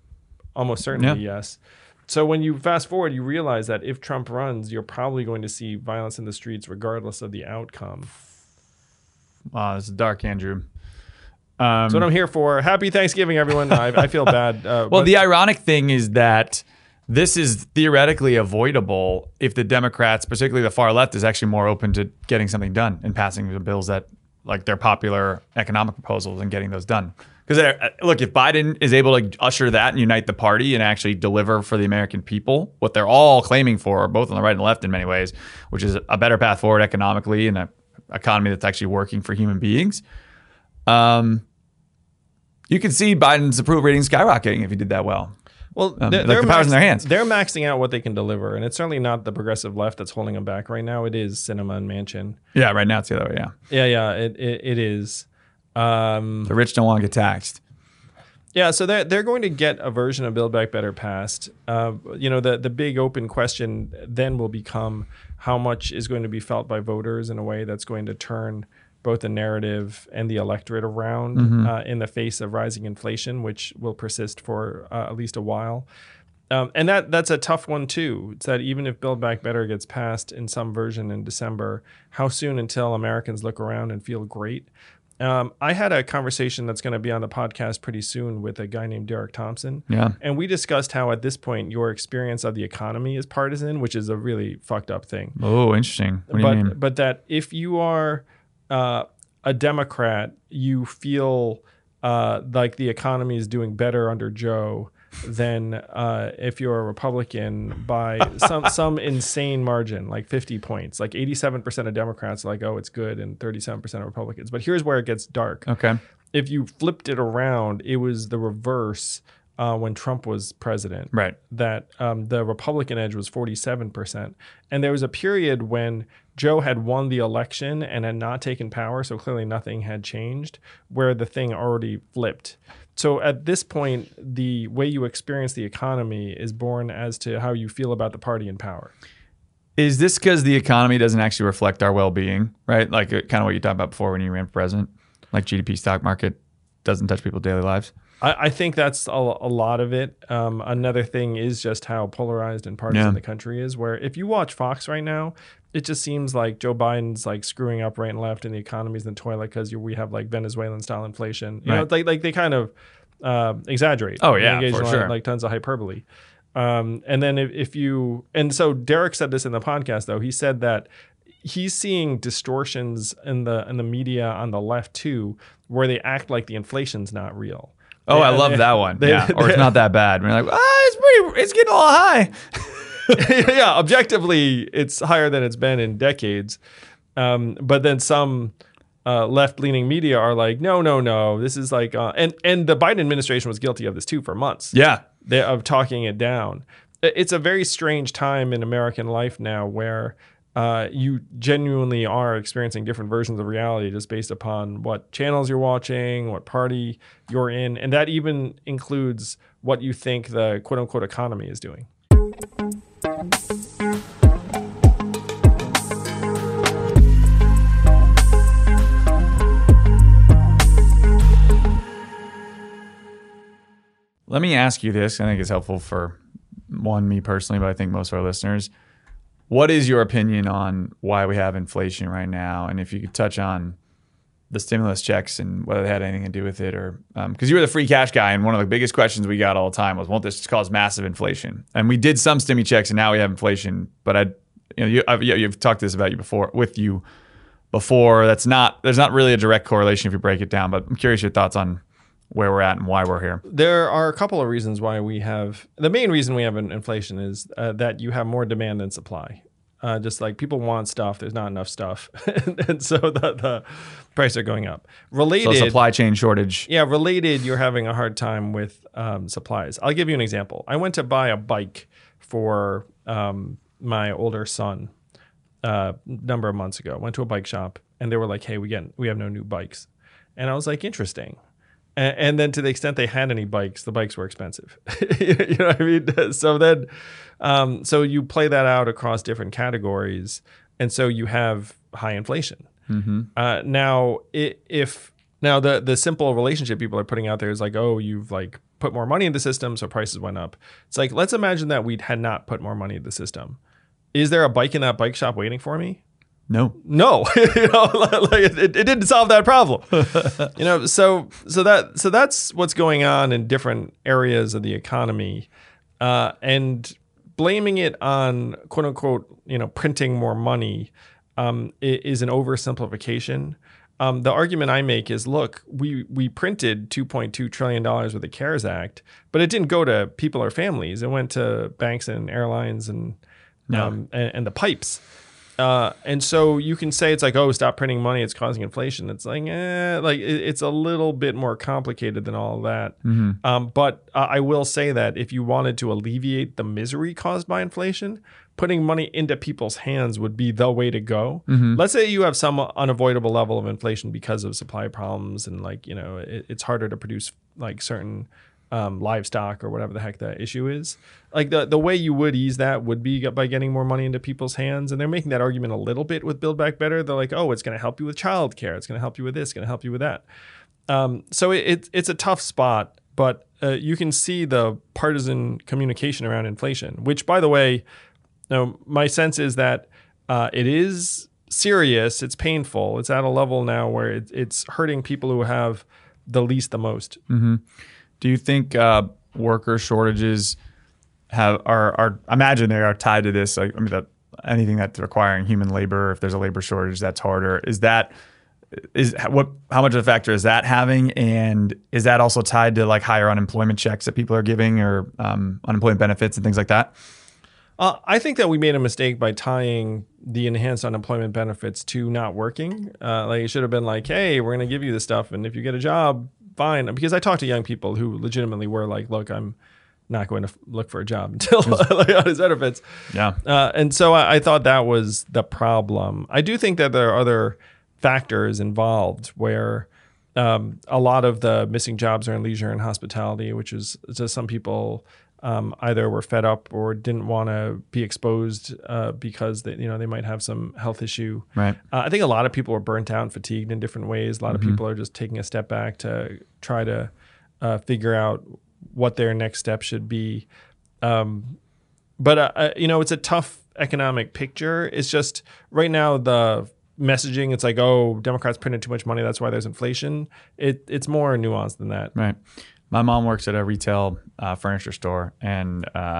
Almost certainly, Yeah. yes. So when you fast forward, you realize that if Trump runs, you're probably going to see violence in the streets regardless of the outcome. Wow, this is dark, Andrew. Um, That's what I'm here for. Happy Thanksgiving, everyone. I, I feel bad. Uh, well, but- the ironic thing is that this is theoretically avoidable if the Democrats, particularly the far left, is actually more open to getting something done and passing the bills that, like, their popular economic proposals and getting those done. Because look, if Biden is able to usher that and unite the party and actually deliver for the American people what they're all claiming for, both on the right and the left in many ways, which is a better path forward economically and an economy that's actually working for human beings, um, you can see Biden's approval rating skyrocketing if he did that well. Well, Um, they're, like they're the power's max- in their hands. They're maxing out what they can deliver, and it's certainly not the progressive left that's holding them back right now. It is Sinema and Manchin. Yeah, right now it's the other way. Yeah, Yeah, yeah, it it, it is. Um, the rich don't want to get taxed. yeah, so they're they're going to get a version of Build Back Better passed. Uh, you know, the the big open question then will become how much is going to be felt by voters in a way that's going to turn both the narrative and the electorate around Mm-hmm. uh, in the face of rising inflation, which will persist for uh, at least a while. Um, and that that's a tough one too. It's that even if Build Back Better gets passed in some version in December, how soon until Americans look around and feel great? Um, I had a conversation that's going to be on the podcast pretty soon with a guy named Derek Thompson. Yeah. And we discussed how at this point your experience of the economy is partisan, which is a really fucked up thing. Oh, interesting. What do but you mean? but that if you are uh, a Democrat, you feel uh, like the economy is doing better under Joe than uh, if you're a Republican by some some insane margin, like fifty points. Like eighty-seven percent of Democrats are like, oh, it's good, and thirty-seven percent of Republicans. But here's where it gets dark. Okay. If you flipped it around, it was the reverse uh, when Trump was president. Right. That um, the Republican edge was forty-seven percent. And there was a period when Joe had won the election and had not taken power, so clearly nothing had changed, where the thing already flipped. So at this point, the way you experience the economy is born as to how you feel about the party in power. Is this because the economy doesn't actually reflect our well-being, right? Like uh, kind of what you talked about before when you ran for president, like G D P, stock market doesn't touch people's daily lives. I, I think that's a, a lot of it. Um, another thing is just how polarized and partisan Yeah. the country is, where if you watch Fox right now, it just seems like Joe Biden's like screwing up right and left and the economy's in the toilet because we have like Venezuelan style inflation. You know, Right. it's like, like they kind of uh, exaggerate. Oh, They yeah, engage for in, like, sure. like tons of hyperbole. Um, and then if, if you, and so Derek said this in the podcast though, he said that he's seeing distortions in the in the media on the left too, where they act like the inflation's not real. Oh, They- I love they- that one. they- yeah. Or they- it's not that bad. We're like, ah, it's pretty, it's getting a little high. yeah, objectively, it's higher than it's been in decades. Um, but then some uh, left-leaning media are like, no, no, no, this is like, uh, and and the Biden administration was guilty of this too for months. Yeah. They, of talking it down. I- It's a very strange time in American life now where uh, you genuinely are experiencing different versions of reality just based upon what channels you're watching, what party you're in, and that even includes what you think the quote-unquote economy is doing. Let me ask you this. I think it's helpful for one, me personally, but I think most of our listeners. What is your opinion on why we have inflation right now? And if you could touch on the stimulus checks and whether they had anything to do with it, or because um, you were the free cash guy, and one of the biggest questions we got all the time was, won't this cause massive inflation? And we did some stimmy checks, and now we have inflation. But I, you know, you, I've, you've talked this about you before with you before. That's not there's not really a direct correlation if you break it down. But I'm curious your thoughts on where we're at and why we're here. There are a couple of reasons why we have, the main reason we have an inflation is uh, that you have more demand than supply. Uh, just like people want stuff, there's not enough stuff. and so the, the prices are going up. Related, So supply chain shortage. yeah, related, you're having a hard time with um, supplies. I'll give you an example. I went to buy a bike for um, my older son uh, a number of months ago. Went to a bike shop and they were like, hey, we get we have no new bikes. And I was like, interesting. And, and then to the extent they had any bikes, the bikes were expensive. You know what I mean? So then, um, so you play that out across different categories. And so you have high inflation. Mm-hmm. Uh, now, i- if now the the simple relationship people are putting out there is like, oh, you've like put more money in the system, so prices went up. It's like, let's imagine that we had not put more money in the system. Is there a bike in that bike shop waiting for me? No. No, you know, like it, it didn't solve that problem. you know, so so that so that's what's going on in different areas of the economy, uh, and blaming it on quote unquote, you know, printing more money um, is an oversimplification. Um, the argument I make is, look, we we printed two point two trillion dollars with the CARES Act, but it didn't go to people or families. It went to banks and airlines and Yeah. um, and, and the pipes. Uh, and so you can say it's like, oh, stop printing money, it's causing inflation. It's like, eh, like it, it's a little bit more complicated than all of that. Mm-hmm. Um, but uh, I will say that if you wanted to alleviate the misery caused by inflation, putting money into people's hands would be the way to go. Mm-hmm. Let's say you have some unavoidable level of inflation because of supply problems and like, you know, it, it's harder to produce like certain um, livestock or whatever the heck that issue is. Like the, the way you would ease that would be by getting more money into people's hands. And they're making that argument a little bit with Build Back Better. They're like, oh, it's going to help you with childcare. It's going to help you with this, going to help you with that. Um, so it, it, it's a tough spot, but uh, you can see the partisan communication around inflation, which, by the way, now, my sense is that uh, it is serious. It's painful. It's at a level now where it, it's hurting people who have the least the most. Mm-hmm. Do you think uh, worker shortages have are are? I imagine they are tied to this. Like, I mean, that anything that's requiring human labor. If there's a labor shortage, that's harder. Is that is what? How much of a factor is that having? And is that also tied to like higher unemployment checks that people are giving, or um, unemployment benefits and things like that? Uh, I think that we made a mistake by tying the enhanced unemployment benefits to not working. Uh, like it should have been like, hey, we're going to give you this stuff, and if you get a job, fine. Because I talked to young people who legitimately were like, look, I'm not going to f- look for a job until like, on his benefits. Yeah. Uh, and so I, I thought that was the problem. I do think that there are other factors involved where um, a lot of the missing jobs are in leisure and hospitality, which is just some people um, either were fed up or didn't want to be exposed uh, because they, you know, they might have some health issue. Right. Uh, I think a lot of people are burnt out and fatigued in different ways. A lot Mm-hmm. of people are just taking a step back to try to uh, figure out what their next step should be. Um, but, uh, you know, it's a tough economic picture. It's just right now the messaging, it's like, oh, Democrats printed too much money, that's why there's inflation. It, it's more nuanced than that. Right. My mom works at a retail uh, furniture store, and uh,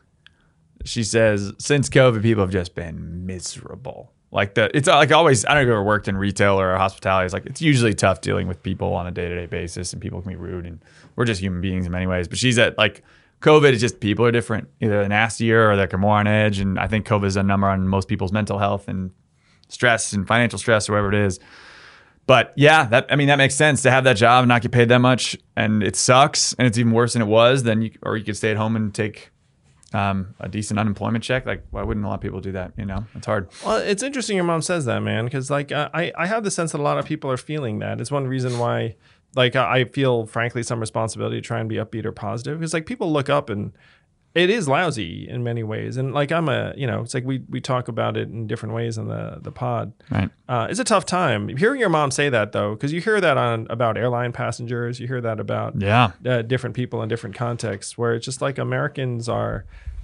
she says since COVID, people have just been miserable. Like the, it's like always. I don't know if you ever worked in retail or hospitality. It's like it's usually tough dealing with people on a day to day basis, and people can be rude, and we're just human beings in many ways. But she's at like COVID is just people are different, either nastier or they're more on edge. And I think COVID is a number on most people's mental health and stress and financial stress or whatever it is. But yeah, that I mean that makes sense to have that job and not get paid that much, and it sucks, and it's even worse than it was. Then you or you could stay at home and take um, a decent unemployment check. Like, why wouldn't a lot of people do that? You know, it's hard. Well, it's interesting your mom says that, man, because like uh, I I have the sense that a lot of people are feeling that. It's one reason why like I feel frankly some responsibility to try and be upbeat or positive, because like people look up and it is lousy in many ways. And like I'm a, you know, it's like we we talk about it in different ways on the the pod. Right. Uh, it's a tough time. Hearing your mom say that though, because you hear that on about airline passengers, you hear that about Yeah. uh, different people in different contexts, where it's just like Americans are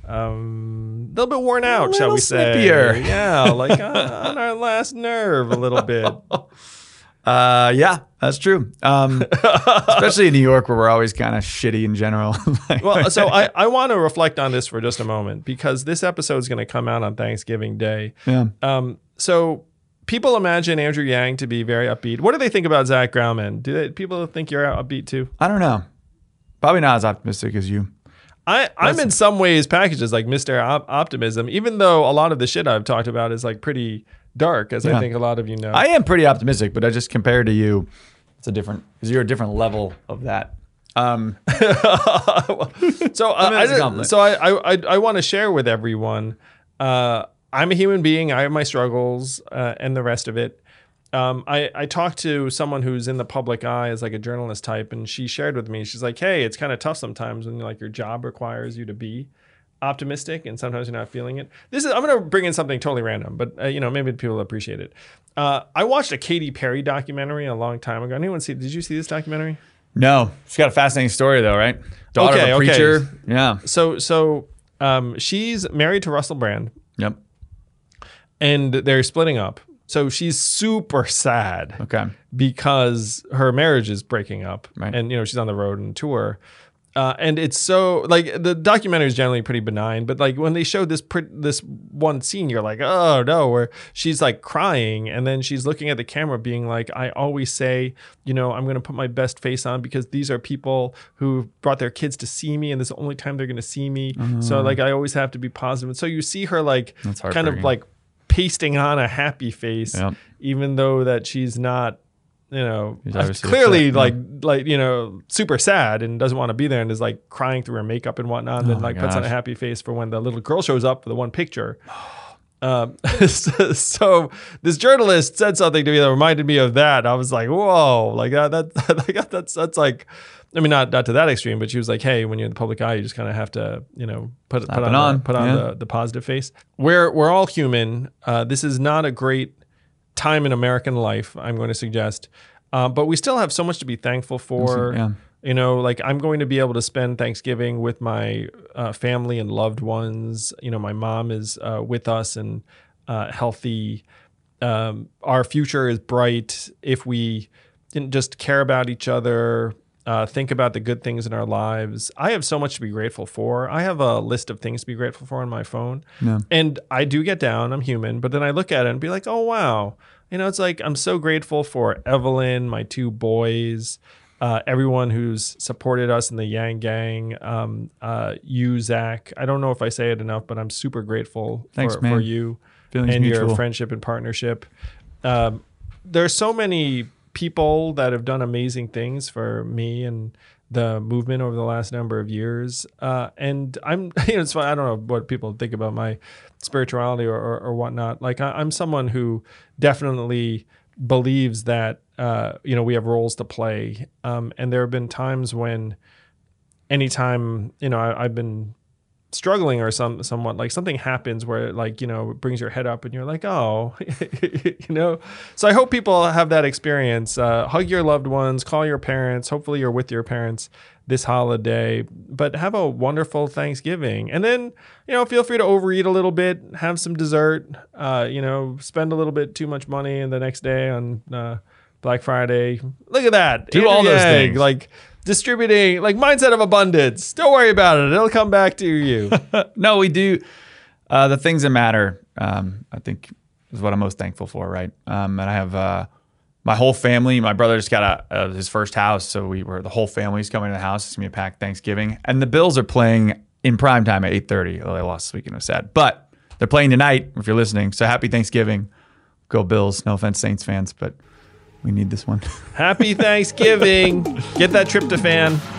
um, a little bit worn out, shall we say? snippier. Yeah, like uh, on our last nerve a little bit. Uh, yeah, that's true. Um, especially in New York, where we're always kind of shitty in general. Like, Well, so I, I want to reflect on this for just a moment, because this episode is going to come out on Thanksgiving Day. yeah. Um, so people imagine Andrew Yang to be very upbeat. What do they think about Zach Grauman? Do they, people think you're upbeat too? I don't know. Probably not as optimistic as you. I, I'm in some ways packaged as like Mister Op- Optimism, even though a lot of the shit I've talked about is like pretty dark, as Yeah. I think a lot of you know. I am pretty optimistic, but I just compared to you, it's a different because you're a different level of that. Um, so uh, I mean, I, that's a compliment. so I I I, I want to share with everyone. Uh, I'm a human being. I have my struggles uh, and the rest of it. Um, I, I talked to someone who's in the public eye as like a journalist type, and she shared with me, she's like, hey, it's kind of tough sometimes when like your job requires you to be optimistic, and sometimes you're not feeling it. This is I'm going to bring in something totally random, but uh, you know, maybe people will appreciate it. Uh, I watched a Katy Perry documentary a long time ago. Anyone see? Did you see this documentary? no, she's got a fascinating story though, right? Daughter Okay, of a okay. preacher. Yeah. So so um, she's married to Russell Brand. Yep. and they're splitting up. So she's super sad Okay. because her marriage is breaking up, Right. and you know she's on the road and tour. Uh, and it's so like the documentary is generally pretty benign, but like when they showed this pr- this one scene, you're like, oh no, where she's like crying, and then she's looking at the camera, being like, I always say, you know, I'm gonna put my best face on because these are people who brought their kids to see me, and this is the only time they're gonna see me. Mm-hmm. So like I always have to be positive. And so you see her like kind of like pasting on a happy face, yep. even though that she's not. You know, obviously clearly upset, like yeah. like you know, super sad and doesn't want to be there and is like crying through her makeup and whatnot. And Oh then like my puts on a gosh. happy face for when the little girl shows up for the one picture. um, so, so this journalist said something to me that reminded me of that. I was like, whoa, like that, that like that's that's like, I mean, not not to that extreme, but she was like, hey, when you're in the public eye, you just kind of have to, you know, put put on, on, The, put on yeah. the, the positive face. We're we're all human. Uh, this is not a great time in American life, I'm going to suggest. Um, but we still have so much to be thankful for. Yeah. You know, like I'm going to be able to spend Thanksgiving with my uh, family and loved ones. You know, my mom is uh, with us and uh, healthy. Um, our future is bright if we didn't just care about each other, uh, think about the good things in our lives. I have so much to be grateful for. I have a list of things to be grateful for on my phone. Yeah. And I do get down, I'm human, but then I look at it and be like, oh, wow. You know, it's like I'm so grateful for Evelyn, my two boys, uh, everyone who's supported us in the Yang Gang, um, uh, you, Zach. I don't know if I say it enough, but I'm super grateful Thanks, for, man. for you Feelings and mutual. your friendship and partnership. Um, there's so many people that have done amazing things for me and the movement over the last number of years. Uh, and I'm, you know, it's fun. I don't know what people think about my spirituality or, or, or whatnot. Like I, I'm someone who definitely believes that, uh, you know, we have roles to play. Um, and there have been times when anytime, you know, I, I've been struggling or some somewhat like something happens where like, you know, it brings your head up and you're like, oh, you know, so I hope people have that experience. Uh, hug your loved ones, call your parents. Hopefully you're with your parents this holiday, but have a wonderful Thanksgiving. And then, you know, feel free to overeat a little bit, have some dessert, uh, you know, spend a little bit too much money and the next day on uh, Black Friday. Look at that. Do all those Yang, things. Like, distributing, like mindset of abundance. Don't worry about it. It'll come back to you. No, we do. Uh, the things that matter, um, I think, is what I'm most thankful for, right? Um, and I have uh, my whole family. My brother just got a, uh, his first house, so we were the whole family's coming to the house. It's gonna be a packed Thanksgiving, and the Bills are playing in prime time at eight thirty. Oh, they lost this weekend. It was sad, but they're playing tonight. If you're listening, so happy Thanksgiving. Go Bills. No offense, Saints fans, but we need this one. Happy Thanksgiving. Get that tryptophan.